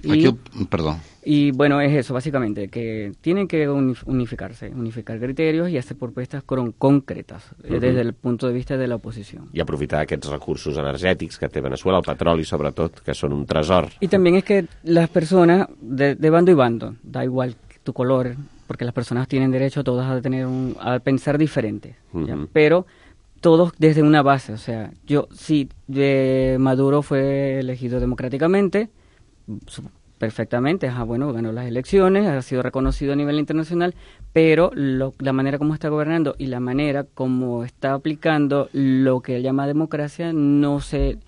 Y bueno, es eso, básicamente, que tienen que unificar criterios y hacer propuestas concretas desde el punto de vista de la oposición. I aprofitar aquests recursos energètics que té Venezuela, el petroli sobretot, que són un tresor. Y también es que las personas, de bando y bando, da igual tu color, porque las personas tienen derecho todas a pensar diferente, pero todos desde una base, o sea, si Maduro fue elegido democráticamente, perfectamente, ganó las elecciones, ha sido reconocido a nivel internacional, pero la manera como está gobernando y la manera como está aplicando lo que él llama democracia no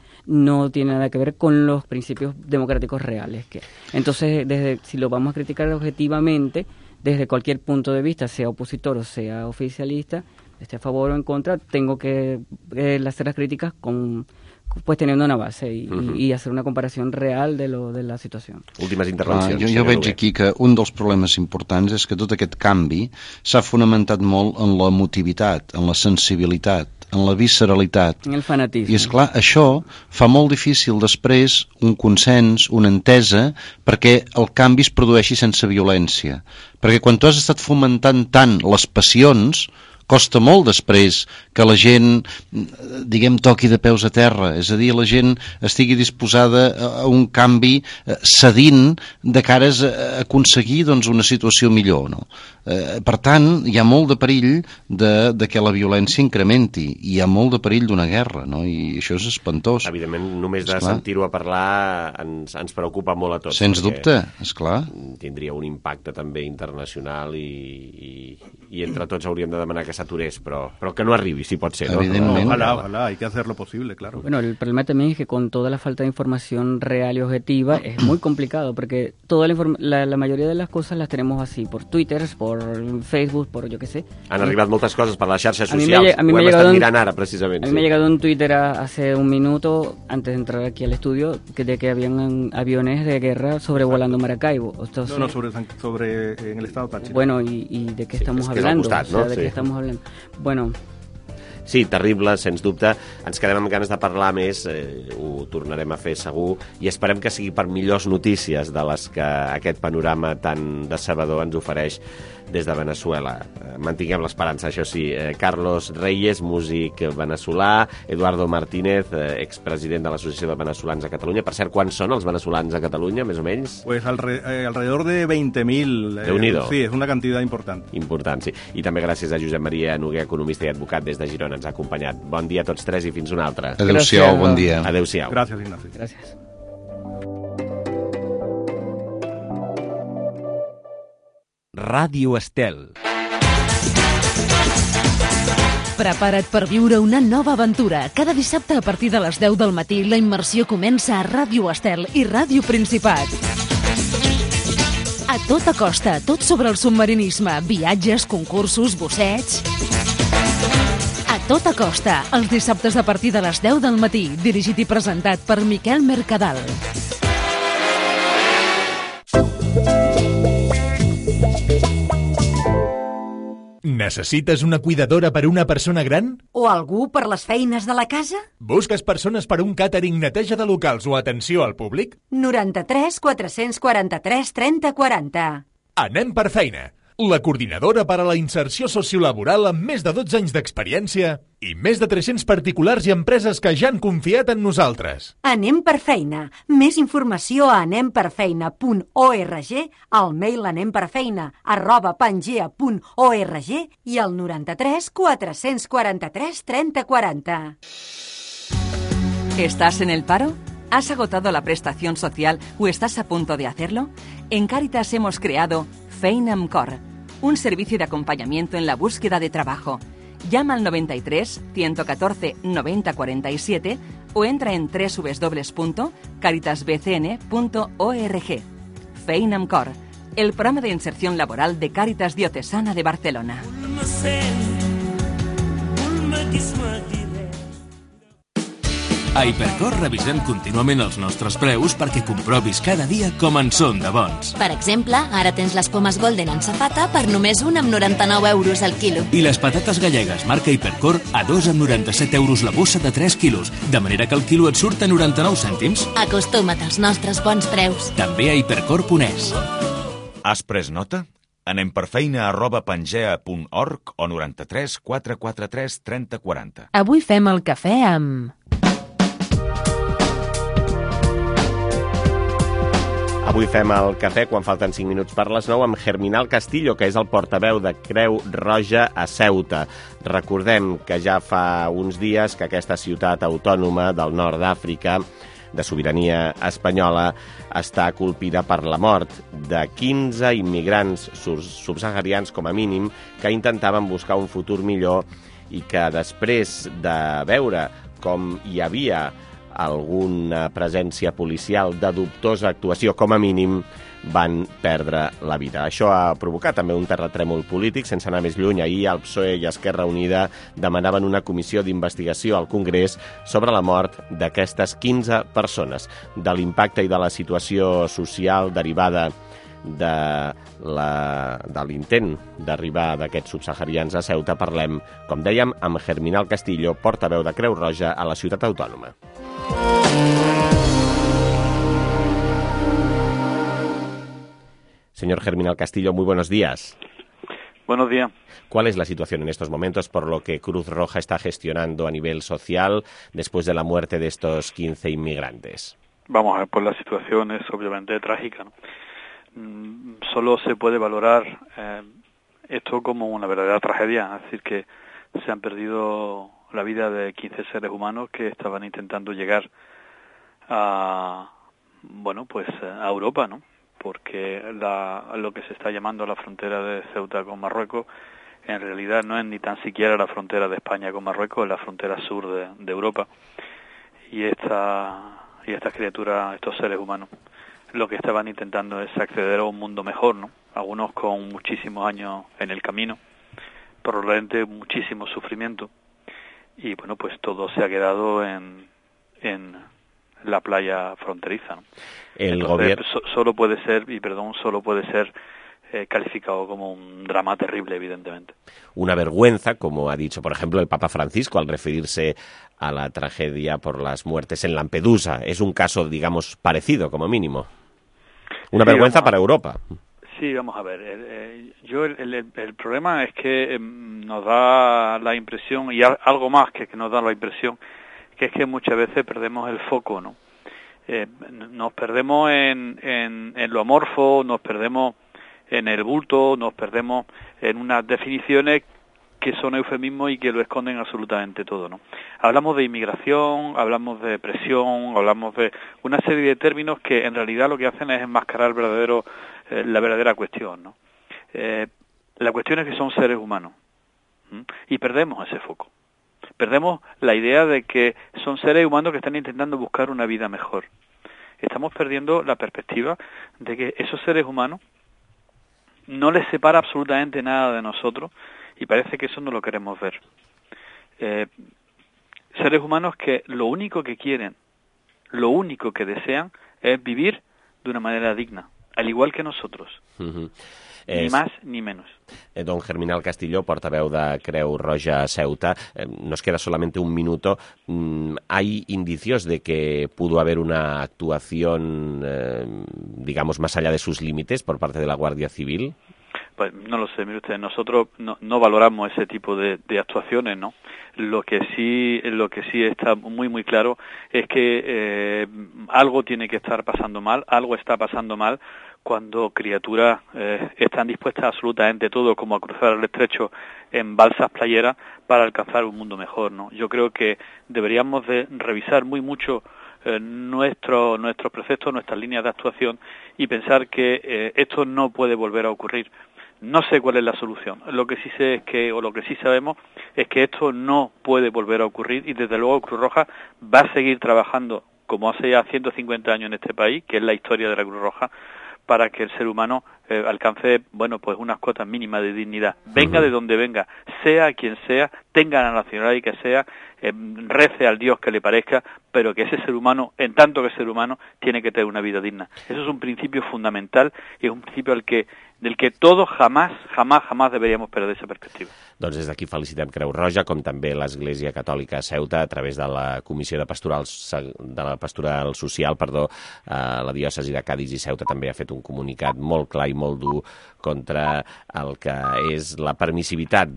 tiene nada que ver con los principios democráticos reales. Entonces, si lo vamos a criticar objetivamente, desde cualquier punto de vista, sea opositor o sea oficialista, esté a favor o en contra, tengo que hacer las críticas pues teniendo una base y hacer una comparación real de la situació. Últimes intervencions. Jo veig aquí que un dels problemes importants és que tot aquest canvi s'ha fonamentat molt en l'emotivitat, en la sensibilitat, en la visceralitat. En el fanatisme. I, esclar, això fa molt difícil després un consens, una entesa, perquè el canvi es produeixi sense violència. Perquè quan tu has estat fomentant tant les passions, costa molt després que la gent, diguem, toqui de peus a terra, és a dir, la gent estigui disposada a un canvi cedint de cares a aconseguir una situació millor, no? Per tant, hi ha molt de perill de que la violència incrementi, i hi ha molt de perill d'una guerra, no? I això és espantós. Evidentment, només de sentir-ho a parlar ens preocupa molt a tots. Sens dubte, esclar. Tindria un impacte també internacional i entre tots hauríem de demanar que s'aturés, però que no arribi, si pot ser, ¿no? Ojalá, hay que hacer lo posible, claro. Bueno, el problema también es que con toda la falta de información real y objetiva es muy complicado, porque toda la mayoría de las cosas las tenemos así, por Twitter, por Facebook, por yo qué sé. Han arribat moltes coses per les xarxes socials, ho hem estat mirant ara, precisament. A mí me ha llegado un Twitter hace un minuto, antes de entrar aquí al estudio, de que habían aviones de guerra sobrevolando Maracaibo. Entonces, no, sobre en el estado Táchira. Bueno, ¿y de qué estamos hablando? Costat, no? O sea, ¿de qué estamos hablando? Bueno... Sí, terrible, sens dubte. Ens quedem amb ganes de parlar més, ho tornarem a fer segur, i esperem que sigui per millors notícies de les que aquest panorama tan decebedor ens ofereix des de Venezuela. Mantinguem l'esperança, això sí. Carlos Reyes, músic venezolà, Eduardo Martínez, expresident de l'Associació de Venezolans a Catalunya. Per cert, quants són els venezolans a Catalunya, més o menys? Pues alrededor de 20.000. Déu-n'hi-do. Sí, és una quantitat important. Important, sí. I també gràcies a Josep Maria Noguer, economista i advocat des de Girona, ens ha acompanyat. Bon dia a tots tres i fins una altra. Adéu-siau, bon dia. Adéu-siau. Gràcies, Ignaci. Gràcies. Ràdio Estel. Prepara't per viure una nova aventura. Cada dissabte a partir de les 10 del matí la immersió comença a Ràdio Estel i Ràdio Principat. A tota costa, tot sobre el submarinisme, viatges, concursos, bussets... A tota costa, els dissabtes a partir de les 10 del matí, dirigit i presentat per Miquel Mercadal. Necessites una cuidadora per una persona gran? O algú per les feines de la casa? Busques persones per un càtering, neteja de locals o atenció al públic? 93 443 30 40. Anem per feina. La coordinadora per a la inserció sociolaboral amb més de 12 anys d'experiència i més de 300 particulars i empreses que ja han confiat en nosaltres. Anem per feina. Més informació a anemperfeina.org, al mail anemperfeina@pangea.org i al 93 443 30 40. ¿Estás en el paro? ¿Has agotado la prestación social o estás a punto de hacerlo? En Cáritas hemos creado Feina amb Cor, un servicio de acompañamiento en la búsqueda de trabajo. Llama al 93 114 90 47 o entra en www.caritasbcn.org. Feina amb Cor, el programa de inserción laboral de Cáritas Diocesana de Barcelona. A Hipercor revisem contínuament els nostres preus perquè comprovis cada dia com en són de bons. Per exemple, ara tens les pomes Golden en safata per només 1,99 € al quilo. I les patates gallegues marca Hipercor a 2,97 € la bossa de 3 quilos, de manera que el quilo et surt a 99 cèntims. Acostuma't als nostres bons preus. També a hipercor.es. Has pres nota? anemperfeina@pangea.org o 93 443 30 40. Avui fem el cafè amb... Avui fem el cafè quan falten 5 minuts per les 9 amb Germinal Castillo, que és el portaveu de Creu Roja a Ceuta. Recordem que ja fa uns dies que aquesta ciutat autònoma del nord d'Àfrica, de sobirania espanyola, està colpida per la mort de 15 immigrants subsaharians, com a mínim, que intentaven buscar un futur millor i que després de veure com hi havia alguna presència policial de dubtosa actuació, com a mínim, van perdre la vida. Això ha provocat també un terratrèmol polític, sense anar més lluny. Ahir el PSOE i Esquerra Unida demanaven una comissió d'investigació al Congrés sobre la mort d'aquestes 15 persones. De l'impacte i de la situació social derivada de l'intent d'arribar d'aquests subsaharians a Ceuta parlem, com dèiem, amb Germinal Castillo, portaveu de Creu Roja a la ciutat autònoma. Señor Germinal Castillo, muy buenos días. Buenos días. ¿Cuál es la situación en estos momentos por lo que Cruz Roja está gestionando a nivel social después de la muerte de estos 15 inmigrantes? Vamos a ver, pues la situación es obviamente trágica, ¿no? Solo se puede valorar esto como una verdadera tragedia, es decir, que se han perdido la vida de 15 seres humanos que estaban intentando llegar a Europa, ¿no? Porque lo que se está llamando la frontera de Ceuta con Marruecos en realidad no es ni tan siquiera la frontera de España con Marruecos, es la frontera sur de Europa. Y estas criaturas, estos seres humanos, lo que estaban intentando es acceder a un mundo mejor, ¿no? Algunos con muchísimos años en el camino, probablemente muchísimo sufrimiento, y bueno, pues todo se ha quedado en la playa fronteriza, ¿no? El gobierno solo puede ser calificado como un drama terrible, evidentemente. Una vergüenza, como ha dicho, por ejemplo, el Papa Francisco al referirse a la tragedia por las muertes en Lampedusa. Es un caso, digamos, parecido, como mínimo. Una vergüenza para Europa. Sí, vamos a ver. El problema es que nos da la impresión, y algo más que nos da la impresión, que es que muchas veces perdemos el foco, ¿no? Nos perdemos en lo amorfo, nos perdemos en el bulto, nos perdemos en unas definiciones que son eufemismos y que lo esconden absolutamente todo, ¿no? Hablamos de inmigración, hablamos de presión, hablamos de una serie de términos que en realidad lo que hacen es enmascarar la verdadera cuestión, ¿no? La cuestión es que son seres humanos, y perdemos ese foco. Perdemos la idea de que son seres humanos que están intentando buscar una vida mejor. Estamos perdiendo la perspectiva de que esos seres humanos no les separa absolutamente nada de nosotros, y parece que eso no lo queremos ver. Seres humanos que lo único que quieren, lo único que desean es vivir de una manera digna, al igual que nosotros. Ni más ni menos. Don Germinal Castillo, portaveu de Creu Roja Ceuta, nos queda solamente un minuto. ¿Hay indicios de que pudo haber una actuación, digamos, más allá de sus límites por parte de la Guardia Civil? Pues no lo sé, mire usted, nosotros no valoramos ese tipo de actuaciones, ¿no? Lo que sí está muy claro es que algo tiene que estar pasando mal, algo está pasando mal cuando criaturas están dispuestas a absolutamente todo, como a cruzar el estrecho en balsas playeras para alcanzar un mundo mejor, ¿no? Yo creo que deberíamos de revisar mucho nuestros preceptos, nuestras líneas de actuación y pensar que esto no puede volver a ocurrir. No sé cuál es la solución. Lo que sí sé es que, o lo que sí sabemos, es que esto no puede volver a ocurrir y desde luego Cruz Roja va a seguir trabajando como hace ya 150 años en este país, que es la historia de la Cruz Roja, para que el ser humano alcance, pues unas cuotas mínimas de dignidad. Venga de donde venga, sea quien sea, tenga la nacionalidad que sea, rece al Dios que le parezca, pero que ese ser humano, en tanto que ser humano, tiene que tener una vida digna. Eso es un principio fundamental y es un principio del que todos jamás deberíamos perder esa perspectiva. Doncs des d'aquí felicitem Creu Roja, com també l'Església Catòlica a Ceuta, a través de la Comissió de Pastoral Social, la diòcesi de Càdiz i Ceuta també ha fet un comunicat molt clar i molt dur contra el que és la permissivitat